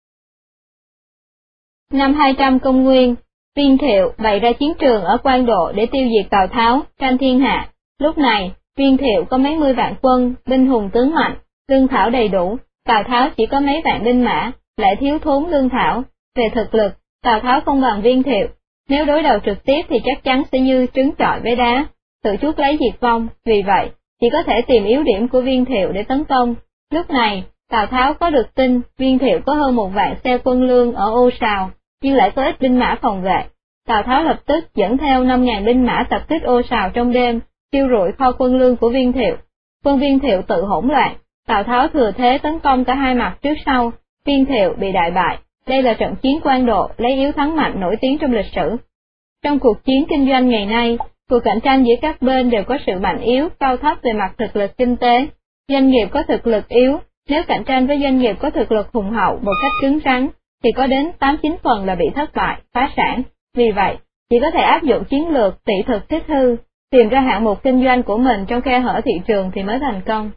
Năm hai trăm công nguyên, Viên Thiệu bày ra chiến trường ở Quan Độ để tiêu diệt Tào Tháo, tranh thiên hạ. Lúc này, Viên Thiệu có mấy mươi vạn quân, binh hùng tướng mạnh, lương thảo đầy đủ, Tào Tháo chỉ có mấy vạn binh mã, lại thiếu thốn lương thảo. Về thực lực, Tào Tháo không bằng Viên Thiệu, nếu đối đầu trực tiếp thì chắc chắn sẽ như trứng chọi với đá, tự chuốc lấy diệt vong, vì vậy, chỉ có thể tìm yếu điểm của Viên Thiệu để tấn công. Lúc này, Tào Tháo có được tin Viên Thiệu có hơn một vạn xe quân lương ở Ô Sào, nhưng lại có ít binh mã phòng vệ. Tào Tháo lập tức dẫn theo năm nghìn binh mã tập kích Ô Sào trong đêm, tiêu rụi kho quân lương của Viên Thiệu. Quân Viên Thiệu tự hỗn loạn, Tào Tháo thừa thế tấn công cả hai mặt trước sau, Viên Thiệu bị đại bại. Đây là trận chiến Quan Độ lấy yếu thắng mạnh nổi tiếng trong lịch sử. Trong cuộc chiến kinh doanh ngày nay, cuộc cạnh tranh giữa các bên đều có sự mạnh yếu, cao thấp về mặt thực lực kinh tế. Doanh nghiệp có thực lực yếu, nếu cạnh tranh với doanh nghiệp có thực lực hùng hậu một cách cứng rắn, thì có đến tám chín phần là bị thất bại, phá sản. Vì vậy, chỉ có thể áp dụng chiến lược tị thực kích hư, tìm ra hạng mục kinh doanh của mình trong khe hở thị trường thì mới thành công.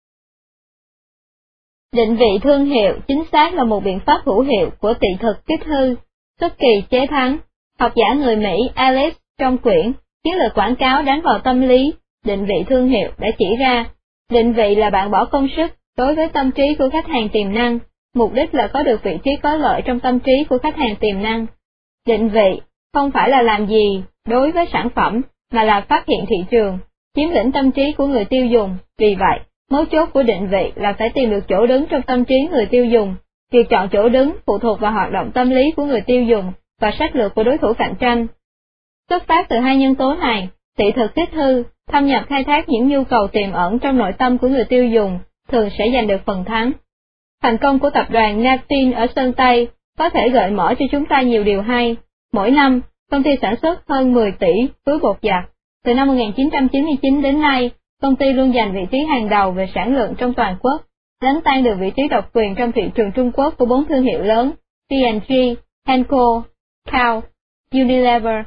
Định vị thương hiệu chính xác là một biện pháp hữu hiệu của tị thực kích hư, xuất kỳ chế thắng. Học giả người Mỹ Alex trong quyển Chiến lược quảng cáo đánh vào tâm lý, định vị thương hiệu đã chỉ ra, định vị là bạn bỏ công sức đối với tâm trí của khách hàng tiềm năng, mục đích là có được vị trí có lợi trong tâm trí của khách hàng tiềm năng. Định vị không phải là làm gì đối với sản phẩm, mà là phát hiện thị trường, chiếm lĩnh tâm trí của người tiêu dùng. Vì vậy, mấu chốt của định vị là phải tìm được chỗ đứng trong tâm trí người tiêu dùng. Việc chọn chỗ đứng phụ thuộc vào hoạt động tâm lý của người tiêu dùng, và sách lược của đối thủ cạnh tranh. Xuất phát từ hai nhân tố này, thị thực kích thư, thâm nhập khai thác những nhu cầu tiềm ẩn trong nội tâm của người tiêu dùng, thường sẽ giành được phần thắng. Thành công của tập đoàn Navin ở Sơn Tây có thể gợi mở cho chúng ta nhiều điều hay. Mỗi năm, công ty sản xuất hơn mười tỷ túi bột giặt. Từ năm một nghìn chín trăm chín mươi chín đến nay, công ty luôn giành vị trí hàng đầu về sản lượng trong toàn quốc, đánh tan được vị trí độc quyền trong thị trường Trung Quốc của bốn thương hiệu lớn P and G, Henco, Kao, Unilever.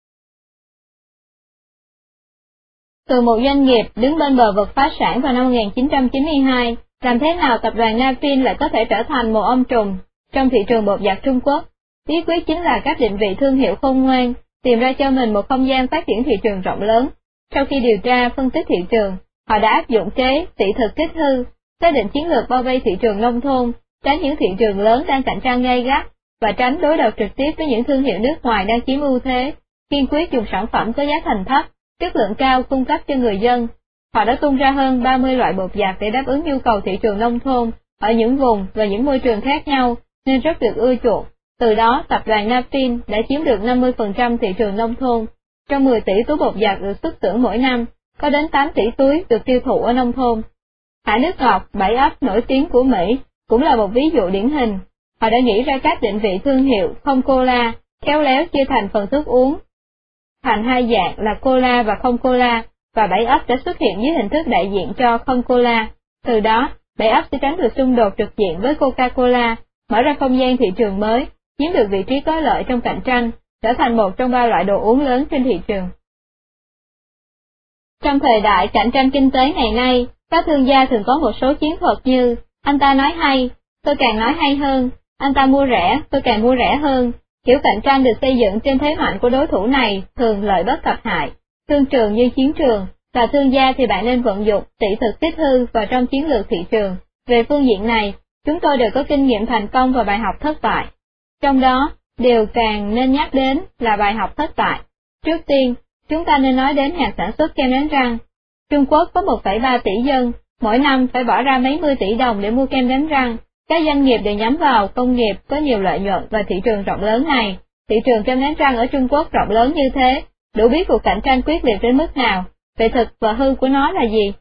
Từ một doanh nghiệp đứng bên bờ vực phá sản vào năm một nghìn chín trăm chín mươi hai, làm thế nào tập đoàn Navin lại có thể trở thành một ông trùm trong thị trường bột giặt Trung Quốc? Bí quyết chính là các định vị thương hiệu khôn ngoan, tìm ra cho mình một không gian phát triển thị trường rộng lớn. Sau khi điều tra, phân tích thị trường, họ đã áp dụng kế thị thực kích thư, xác định chiến lược bao vây thị trường nông thôn, tránh những thị trường lớn đang cạnh tranh gay gắt, và tránh đối đầu trực tiếp với những thương hiệu nước ngoài đang chiếm ưu thế, kiên quyết dùng sản phẩm có giá thành thấp, chất lượng cao cung cấp cho người dân. Họ đã tung ra hơn ba mươi loại bột giặt để đáp ứng nhu cầu thị trường nông thôn ở những vùng và những môi trường khác nhau, nên rất được ưa chuộng. Từ đó, tập đoàn Navin đã chiếm được năm mươi phần trăm thị trường nông thôn. Trong mười tỷ túi bột giặt được xuất xưởng mỗi năm, có đến tám tỷ túi được tiêu thụ ở nông thôn. Hãng nước ngọt bảy ấp nổi tiếng của Mỹ cũng là một ví dụ điển hình. Họ đã nghĩ ra các định vị thương hiệu không cola, khéo léo chia thành phần thức uống thành hai dạng là cola và không cola, và bảy ấp đã xuất hiện dưới hình thức đại diện cho không cola. Từ đó, bảy ấp sẽ tránh được xung đột trực diện với Coca-Cola, mở ra không gian thị trường mới, chiếm được vị trí có lợi trong cạnh tranh, trở thành một trong ba loại đồ uống lớn trên thị trường. Trong thời đại cạnh tranh kinh tế ngày nay, các thương gia thường có một số chiến thuật như: anh ta nói hay, tôi càng nói hay hơn; anh ta mua rẻ, tôi càng mua rẻ hơn. Kiểu cạnh tranh được xây dựng trên thế mạnh của đối thủ này thường lợi bất cập hại. Thương trường như chiến trường, là thương gia thì bạn nên vận dụng thị thực kích thư vào trong chiến lược thị trường. Về phương diện này, chúng tôi đều có kinh nghiệm thành công và bài học thất bại. Trong đó, điều càng nên nhắc đến là bài học thất bại. Trước tiên, chúng ta nên nói đến nhà sản xuất kem đánh răng. Trung Quốc có một phẩy ba tỷ dân, mỗi năm phải bỏ ra mấy mươi tỷ đồng để mua kem đánh răng. Các doanh nghiệp đều nhắm vào công nghiệp có nhiều lợi nhuận và thị trường rộng lớn này. Thị trường kem đánh răng ở Trung Quốc rộng lớn như thế, đủ biết cuộc cạnh tranh quyết liệt đến mức nào. Vậy thực và hư của nó là gì?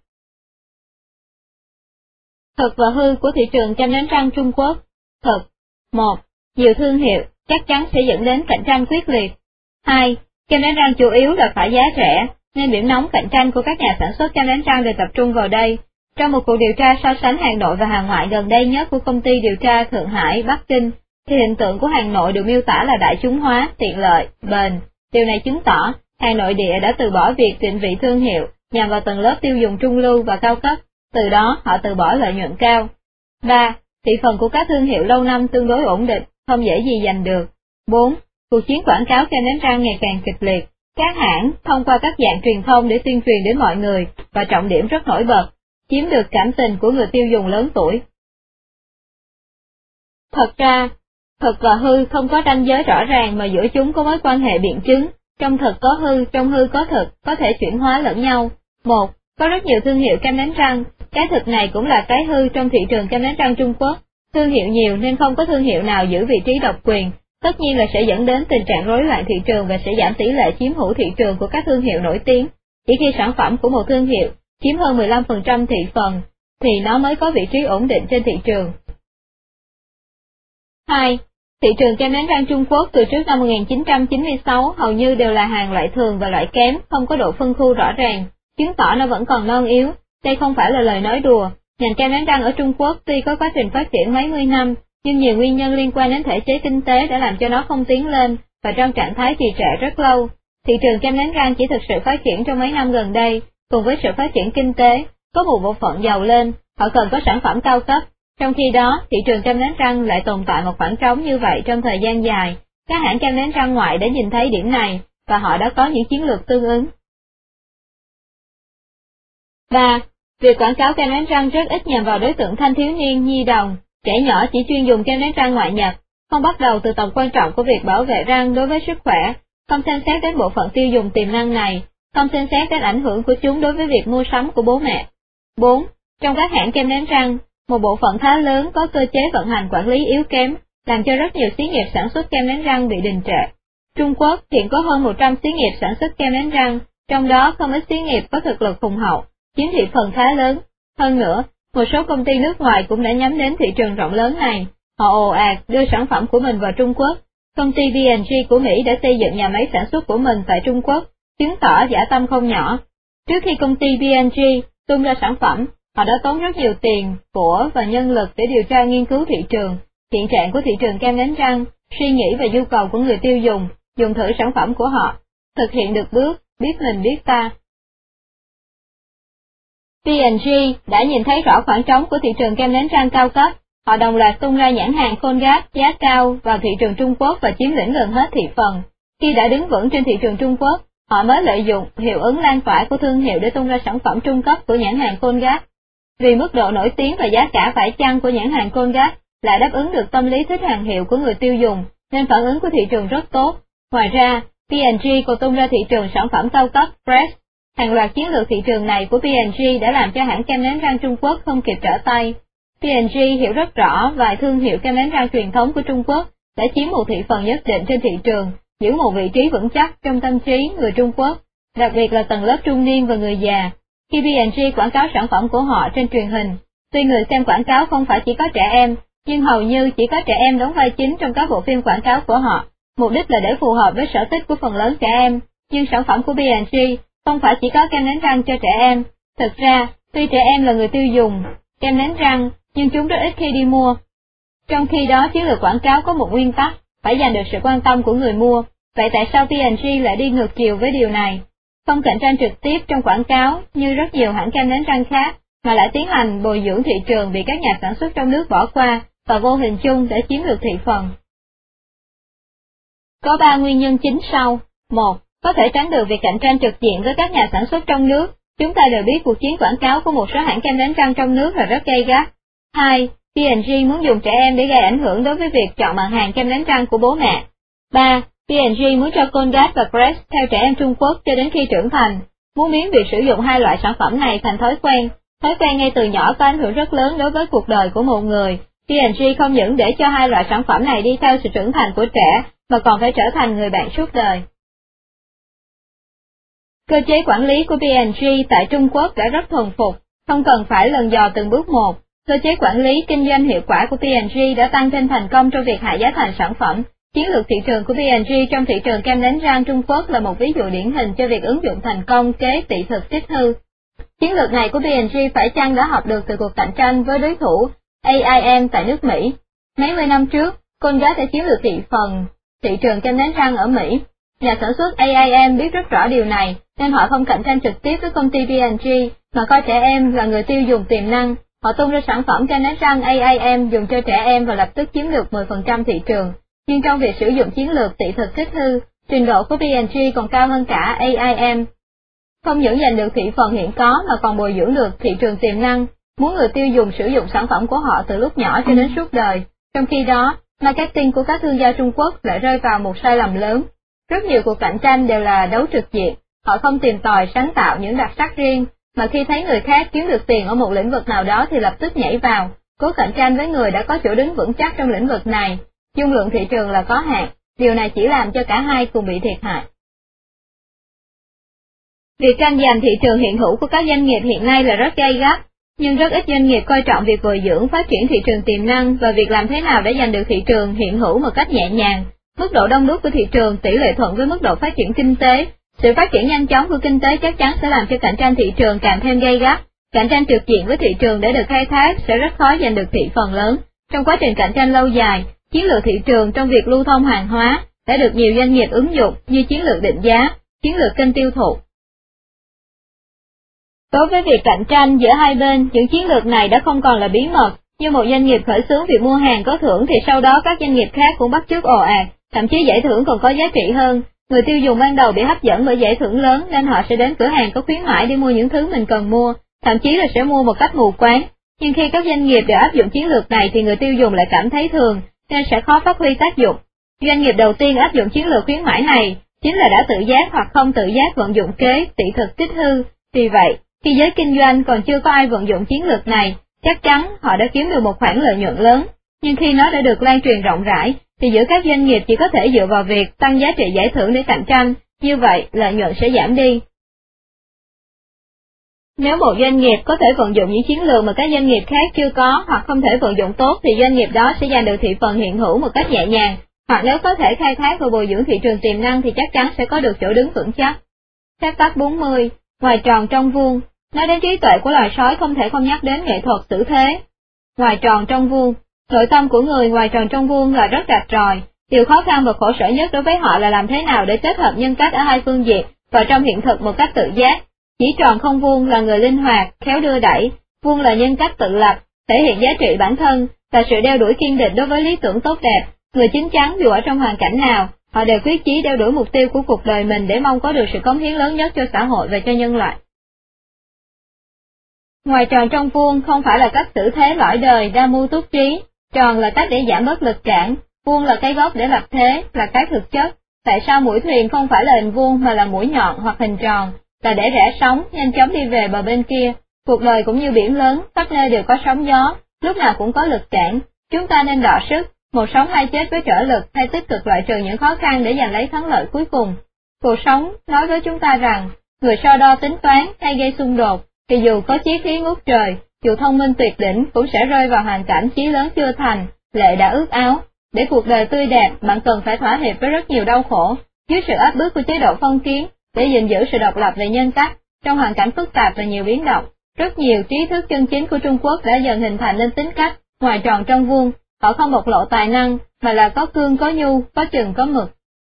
Thực và hư của thị trường kem đánh răng Trung Quốc. Thực: một. Nhiều thương hiệu, chắc chắn sẽ dẫn đến cạnh tranh quyết liệt. hai. Kem đánh răng chủ yếu là phải giá rẻ, nên điểm nóng cạnh tranh của các nhà sản xuất kem đánh răng đều tập trung vào đây. Trong một cuộc điều tra so sánh hàng nội và hàng ngoại gần đây nhất của công ty điều tra Thượng Hải, Bắc Kinh, thì hình tượng của hàng nội được miêu tả là đại chúng hóa, tiện lợi, bền. Điều này chứng tỏ hàng nội địa đã từ bỏ việc định vị thương hiệu nhằm vào tầng lớp tiêu dùng trung lưu và cao cấp, từ đó họ từ bỏ lợi nhuận cao. ba. Thị phần của các thương hiệu lâu năm tương đối ổn định, không dễ gì giành được. bốn. Cuộc chiến quảng cáo kem đánh răng ngày càng kịch liệt. Các hãng thông qua các dạng truyền thông để tuyên truyền đến mọi người, và trọng điểm rất nổi bật, chiếm được cảm tình của người tiêu dùng lớn tuổi. Thật ra, thực và hư không có ranh giới rõ ràng mà giữa chúng có mối quan hệ biện chứng. Trong thực có hư, trong hư có thực, có thể chuyển hóa lẫn nhau. một. Có rất nhiều thương hiệu kem đánh răng, cái thực này cũng là cái hư trong thị trường kem đánh răng Trung Quốc. Thương hiệu nhiều nên không có thương hiệu nào giữ vị trí độc quyền, tất nhiên là sẽ dẫn đến tình trạng rối loạn thị trường và sẽ giảm tỷ lệ chiếm hữu thị trường của các thương hiệu nổi tiếng. Chỉ khi sản phẩm của một thương hiệu chiếm hơn mười lăm phần trăm thị phần, thì nó mới có vị trí ổn định trên thị trường. hai. Thị trường kem đánh răng Trung Quốc từ trước năm một nghìn chín trăm chín mươi sáu hầu như đều là hàng loại thường và loại kém, không có độ phân khu rõ ràng, chứng tỏ nó vẫn còn non yếu. Đây không phải là lời nói đùa. Ngành kem đánh răng ở Trung Quốc tuy có quá trình phát triển mấy mươi năm, nhưng nhiều nguyên nhân liên quan đến thể chế kinh tế đã làm cho nó không tiến lên, và trong trạng thái trì trệ rất lâu. Thị trường kem đánh răng chỉ thực sự phát triển trong mấy năm gần đây, cùng với sự phát triển kinh tế, có một bộ phận giàu lên, họ cần có sản phẩm cao cấp. Trong khi đó, thị trường kem đánh răng lại tồn tại một khoảng trống như vậy trong thời gian dài. Các hãng kem đánh răng ngoại đã nhìn thấy điểm này, và họ đã có những chiến lược tương ứng. ba. Việc quảng cáo kem đánh răng rất ít nhằm vào đối tượng thanh thiếu niên, nhi đồng, trẻ nhỏ chỉ chuyên dùng kem đánh răng ngoại nhập, không bắt đầu từ tầm quan trọng của việc bảo vệ răng đối với sức khỏe, không xem xét đến bộ phận tiêu dùng tiềm năng này, không xem xét đến ảnh hưởng của chúng đối với việc mua sắm của bố mẹ. bốn. Trong các hãng kem đánh răng, một bộ phận khá lớn có cơ chế vận hành quản lý yếu kém, làm cho rất nhiều xí nghiệp sản xuất kem đánh răng bị đình trệ. Trung Quốc hiện có hơn một trăm xí nghiệp sản xuất kem đánh răng, trong đó không ít xí nghiệp có thực lực hùng hậu, chiếm thị phần khá lớn. Hơn nữa, một số công ty nước ngoài cũng đã nhắm đến thị trường rộng lớn này, họ ồ ạt đưa sản phẩm của mình vào Trung Quốc. Công ty pê and giê của Mỹ đã xây dựng nhà máy sản xuất của mình tại Trung Quốc, chứng tỏ dã tâm không nhỏ. Trước khi công ty pê and giê tung ra sản phẩm, họ đã tốn rất nhiều tiền, của và nhân lực để điều tra nghiên cứu thị trường, hiện trạng của thị trường kem đánh răng, suy nghĩ về nhu cầu của người tiêu dùng, dùng thử sản phẩm của họ, thực hiện được bước biết mình biết ta. pê and giê đã nhìn thấy rõ khoảng trống của thị trường kem đánh răng cao cấp, họ đồng loạt tung ra nhãn hàng Colgate giá cao vào thị trường Trung Quốc và chiếm lĩnh gần hết thị phần. Khi đã đứng vững trên thị trường Trung Quốc, họ mới lợi dụng hiệu ứng lan tỏa của thương hiệu để tung ra sản phẩm trung cấp của nhãn hàng Colgate. Vì mức độ nổi tiếng và giá cả phải chăng của nhãn hàng Colgate lại đáp ứng được tâm lý thích hàng hiệu của người tiêu dùng, nên phản ứng của thị trường rất tốt. Ngoài ra, pê and giê còn tung ra thị trường sản phẩm cao cấp Fresh. Hàng loạt chiến lược thị trường này của pê and giê đã làm cho hãng kem đánh răng Trung Quốc không kịp trở tay. pê and giê hiểu rất rõ vài thương hiệu kem đánh răng truyền thống của Trung Quốc đã chiếm một thị phần nhất định trên thị trường, giữ một vị trí vững chắc trong tâm trí người Trung Quốc, đặc biệt là tầng lớp trung niên và người già. Khi pê and giê quảng cáo sản phẩm của họ trên truyền hình, tuy người xem quảng cáo không phải chỉ có trẻ em, nhưng hầu như chỉ có trẻ em đóng vai chính trong các bộ phim quảng cáo của họ, mục đích là để phù hợp với sở thích của phần lớn trẻ em. Nhưng sản phẩm của pê and giê không phải chỉ có kem đánh răng cho trẻ em. Thực ra, tuy trẻ em là người tiêu dùng kem đánh răng, nhưng chúng rất ít khi đi mua. Trong khi đó, chiến lược quảng cáo có một nguyên tắc, phải giành được sự quan tâm của người mua. Vậy tại sao pê and giê lại đi ngược chiều với điều này? Không cạnh tranh trực tiếp trong quảng cáo như rất nhiều hãng kem đánh răng khác, mà lại tiến hành bồi dưỡng thị trường bị các nhà sản xuất trong nước bỏ qua, và vô hình chung để chiếm được thị phần. Có ba nguyên nhân chính sau. Một, có thể tránh được việc cạnh tranh trực diện với các nhà sản xuất trong nước. Chúng ta đều biết cuộc chiến quảng cáo của một số hãng kem đánh răng trong nước là rất gay gắt. Hai, pê and giê muốn dùng trẻ em để gây ảnh hưởng đối với việc chọn mặt hàng kem đánh răng của bố mẹ. Ba, pê and giê muốn cho Colgate và Crest theo trẻ em Trung Quốc cho đến khi trưởng thành, muốn biến việc sử dụng hai loại sản phẩm này thành thói quen. Thói quen ngay từ nhỏ có ảnh hưởng rất lớn đối với cuộc đời của một người. pê and giê không những để cho hai loại sản phẩm này đi theo sự trưởng thành của trẻ, mà còn phải trở thành người bạn suốt đời. Cơ chế quản lý của pê and giê tại Trung Quốc đã rất thuần phục, không cần phải lần dò từng bước một. Cơ chế quản lý kinh doanh hiệu quả của pê and giê đã tăng thêm thành công trong việc hạ giá thành sản phẩm. Chiến lược thị trường của pê and giê trong thị trường kem đánh răng Trung Quốc là một ví dụ điển hình cho việc ứng dụng thành công kế tỷ thực tích hư. Chiến lược này của pê and giê phải chăng đã học được từ cuộc cạnh tranh với đối thủ a i em tại nước Mỹ. Mấy mươi năm trước, Colgate đã chiếm được thị phần thị trường kem đánh răng ở Mỹ. Nhà sản xuất a i em biết rất rõ điều này, nên họ không cạnh tranh trực tiếp với công ty pê and giê, mà coi trẻ em là người tiêu dùng tiềm năng. Họ tung ra sản phẩm kem đánh răng a i em dùng cho trẻ em và lập tức chiếm được mười phần trăm thị trường. Nhưng trong việc sử dụng chiến lược tỷ thực tích hư, trình độ của pê and giê còn cao hơn cả a i em. Không những giành được thị phần hiện có mà còn bồi dưỡng được thị trường tiềm năng, muốn người tiêu dùng sử dụng sản phẩm của họ từ lúc nhỏ cho đến suốt đời. Trong khi đó, marketing của các thương gia Trung Quốc lại rơi vào một sai lầm lớn. Rất nhiều cuộc cạnh tranh đều là đấu trực diện, họ không tìm tòi sáng tạo những đặc sắc riêng, mà khi thấy người khác kiếm được tiền ở một lĩnh vực nào đó thì lập tức nhảy vào, cố cạnh tranh với người đã có chỗ đứng vững chắc trong lĩnh vực này. Dung lượng thị trường là có hạn, điều này chỉ làm cho cả hai cùng bị thiệt hại. Việc tranh giành thị trường hiện hữu của các doanh nghiệp hiện nay là rất gay gắt, nhưng rất ít doanh nghiệp coi trọng việc bồi dưỡng phát triển thị trường tiềm năng và việc làm thế nào để giành được thị trường hiện hữu một cách nhẹ nhàng. Mức độ đông đúc của thị trường tỷ lệ thuận với mức độ phát triển kinh tế. Sự phát triển nhanh chóng của kinh tế chắc chắn sẽ làm cho cạnh tranh thị trường càng thêm gay gắt. Cạnh tranh trực diện với thị trường để được khai thác sẽ rất khó giành được thị phần lớn. Trong quá trình cạnh tranh lâu dài, chiến lược thị trường trong việc lưu thông hàng hóa đã được nhiều doanh nghiệp ứng dụng như chiến lược định giá, chiến lược kênh tiêu thụ. Đối với việc cạnh tranh giữa hai bên, những chiến lược này đã không còn là bí mật. Như một doanh nghiệp khởi xướng việc mua hàng có thưởng thì sau đó các doanh nghiệp khác cũng bắt chước ồ ạt, thậm chí giải thưởng còn có giá trị hơn. Người tiêu dùng ban đầu bị hấp dẫn bởi giải thưởng lớn nên họ sẽ đến cửa hàng có khuyến mãi để mua những thứ mình cần mua, thậm chí là sẽ mua một cách mù quáng. Nhưng khi các doanh nghiệp đều áp dụng chiến lược này thì người tiêu dùng lại cảm thấy thường, nên sẽ khó phát huy tác dụng. Doanh nghiệp đầu tiên áp dụng chiến lược khuyến mãi này chính là đã tự giác hoặc không tự giác vận dụng kế tỷ thực tích hư. Vì vậy, khi giới kinh doanh còn chưa có ai vận dụng chiến lược này, chắc chắn họ đã kiếm được một khoản lợi nhuận lớn. Nhưng khi nó đã được lan truyền rộng rãi, thì giữa các doanh nghiệp chỉ có thể dựa vào việc tăng giá trị giải thưởng để cạnh tranh, như vậy lợi nhuận sẽ giảm đi. Nếu một doanh nghiệp có thể vận dụng những chiến lược mà các doanh nghiệp khác chưa có hoặc không thể vận dụng tốt thì doanh nghiệp đó sẽ giành được thị phần hiện hữu một cách nhẹ nhàng, hoặc nếu có thể khai thác và bồi dưỡng thị trường tiềm năng thì chắc chắn sẽ có được chỗ đứng vững chắc. Phép tắc bốn mươi, ngoài tròn trong vuông. Nói đến trí tuệ của loài sói không thể không nhắc đến nghệ thuật xử thế. Ngoài tròn trong vuông, nội tâm của người ngoài tròn trong vuông là rất rạch ròi, điều khó khăn và khổ sở nhất đối với họ là làm thế nào để kết hợp nhân cách ở hai phương diện và trong hiện thực một cách tự giác. Chỉ tròn không vuông là người linh hoạt, khéo đưa đẩy, vuông là nhân cách tự lập, thể hiện giá trị bản thân, là sự đeo đuổi kiên định đối với lý tưởng tốt đẹp. Người chín chắn dù ở trong hoàn cảnh nào, họ đều quyết chí đeo đuổi mục tiêu của cuộc đời mình để mong có được sự cống hiến lớn nhất cho xã hội và cho nhân loại. Ngoài tròn trong vuông không phải là cách xử thế lõi đời đa mưu túc trí, tròn là cách để giảm bớt lực cản, vuông là cái gốc để lập thế, là cái thực chất. Tại sao mũi thuyền không phải là hình vuông mà là mũi nhọn hoặc hình tròn, là để rẽ sóng, nhanh chóng đi về bờ bên kia. Cuộc đời cũng như biển lớn, khắp nơi đều có sóng gió, lúc nào cũng có lực cản. Chúng ta nên đọ sức, một sống hai chết với trở lực, hay tích cực loại trừ những khó khăn để giành lấy thắng lợi cuối cùng. Cuộc sống nói với chúng ta rằng, người so đo tính toán hay gây xung đột, thì dù có chí khí ngút trời, dù thông minh tuyệt đỉnh cũng sẽ rơi vào hoàn cảnh chí lớn chưa thành, lệ đã ướt áo. Để cuộc đời tươi đẹp, bạn cần phải thỏa hiệp với rất nhiều đau khổ, dưới sự áp bức của chế độ phong kiến, để gìn giữ sự độc lập về nhân cách. Trong hoàn cảnh phức tạp và nhiều biến động, rất nhiều trí thức chân chính của Trung Quốc đã dần hình thành nên tính cách ngoài tròn trong vuông. Họ không bộc lộ tài năng, mà là có cương có nhu, có chừng có mực.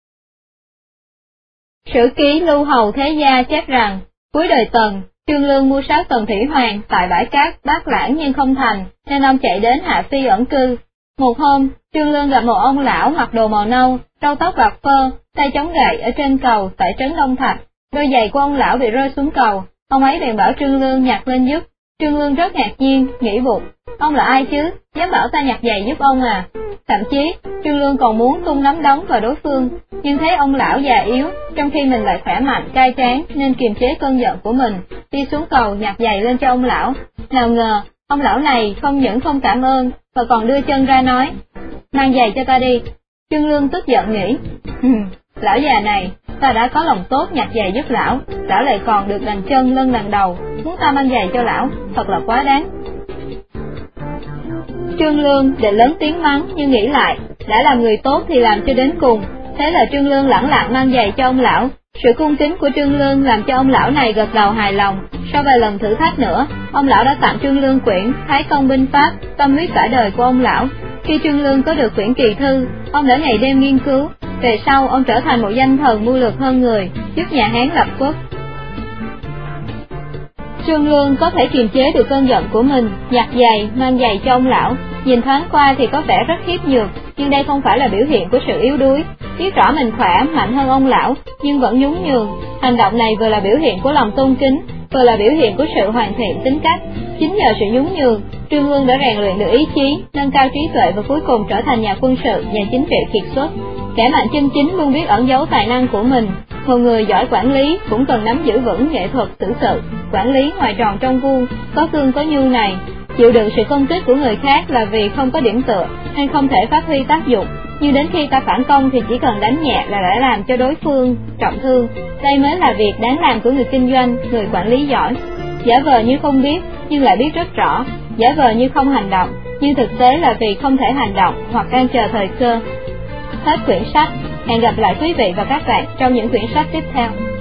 Sử ký Lưu Hầu Thế Gia chép rằng, cuối đời Tần, Trương Lương mua sáu tầng thủy hoàng tại bãi cát Bát Lãng nhưng không thành, nên ông chạy đến Hạ Phi ẩn cư. Một hôm, Trương Lương gặp một ông lão mặc đồ màu nâu, râu tóc bạc phơ, tay chống gậy ở trên cầu tại trấn Đông Thạch. Đôi giày của ông lão bị rơi xuống cầu, ông ấy bèn bảo Trương Lương nhặt lên giúp. Trương Lương rất ngạc nhiên, nghĩ bụng, ông là ai chứ, dám bảo ta nhặt giày giúp ông à? Thậm chí, Trương Lương còn muốn tung nắm đấm vào đối phương, nhưng thấy ông lão già yếu, trong khi mình lại khỏe mạnh, cai tráng, nên kiềm chế cơn giận của mình, đi xuống cầu nhặt giày lên cho ông lão. Nào ngờ, ông lão này không những không cảm ơn, mà còn đưa chân ra nói, mang giày cho ta đi. Trương Lương tức giận nghĩ, lão già này, ta đã có lòng tốt nhặt giày giúp lão, lão lại còn được đằng chân lân đằng đầu, muốn ta mang giày cho lão, thật là quá đáng. Trương Lương định lớn tiếng mắng, nhưng nghĩ lại, đã làm người tốt thì làm cho đến cùng. Thế là Trương Lương lẳng lặng mang giày cho ông lão. Sự cung kính của Trương Lương làm cho ông lão này gật đầu hài lòng. Sau vài lần thử thách nữa, ông lão đã tặng Trương Lương quyển Thái Công binh pháp, tâm huyết cả đời của ông lão. Khi Trương Lương có được quyển kỳ thư, ông đã ngày đêm nghiên cứu. Về sau, ông trở thành một danh thần mưu lược hơn người, giúp nhà Hán lập quốc. Trương Lương có thể kiềm chế được cơn giận của mình, nhặt giày, mang giày cho ông lão. Nhìn thoáng qua thì có vẻ rất khiếp nhược, nhưng đây không phải là biểu hiện của sự yếu đuối. Biết rõ mình khỏe, mạnh hơn ông lão, nhưng vẫn nhún nhường. Hành động này vừa là biểu hiện của lòng tôn kính, vừa là biểu hiện của sự hoàn thiện tính cách. Chính nhờ sự nhún nhường, Trương Lương đã rèn luyện được ý chí, nâng cao trí tuệ và cuối cùng trở thành nhà quân sự, nhà chính trị kiệt xuất. Kẻ mạnh chân chính luôn biết ẩn giấu tài năng của mình. Một người giỏi quản lý cũng cần nắm giữ vững nghệ thuật xử sự, quản lý ngoài tròn trong vuông, có cương có nhu này. Chịu đựng sự công kích của người khác là vì không có điểm tựa, nên không thể phát huy tác dụng. Nhưng đến khi ta phản công thì chỉ cần đánh nhẹ là đã làm cho đối phương trọng thương. Đây mới là việc đáng làm của người kinh doanh, người quản lý giỏi. Giả vờ như không biết, nhưng lại biết rất rõ. Giả vờ như không hành động, nhưng thực tế là vì không thể hành động hoặc đang chờ thời cơ. Hết quyển sách. Hẹn gặp lại quý vị và các bạn trong những quyển sách tiếp theo.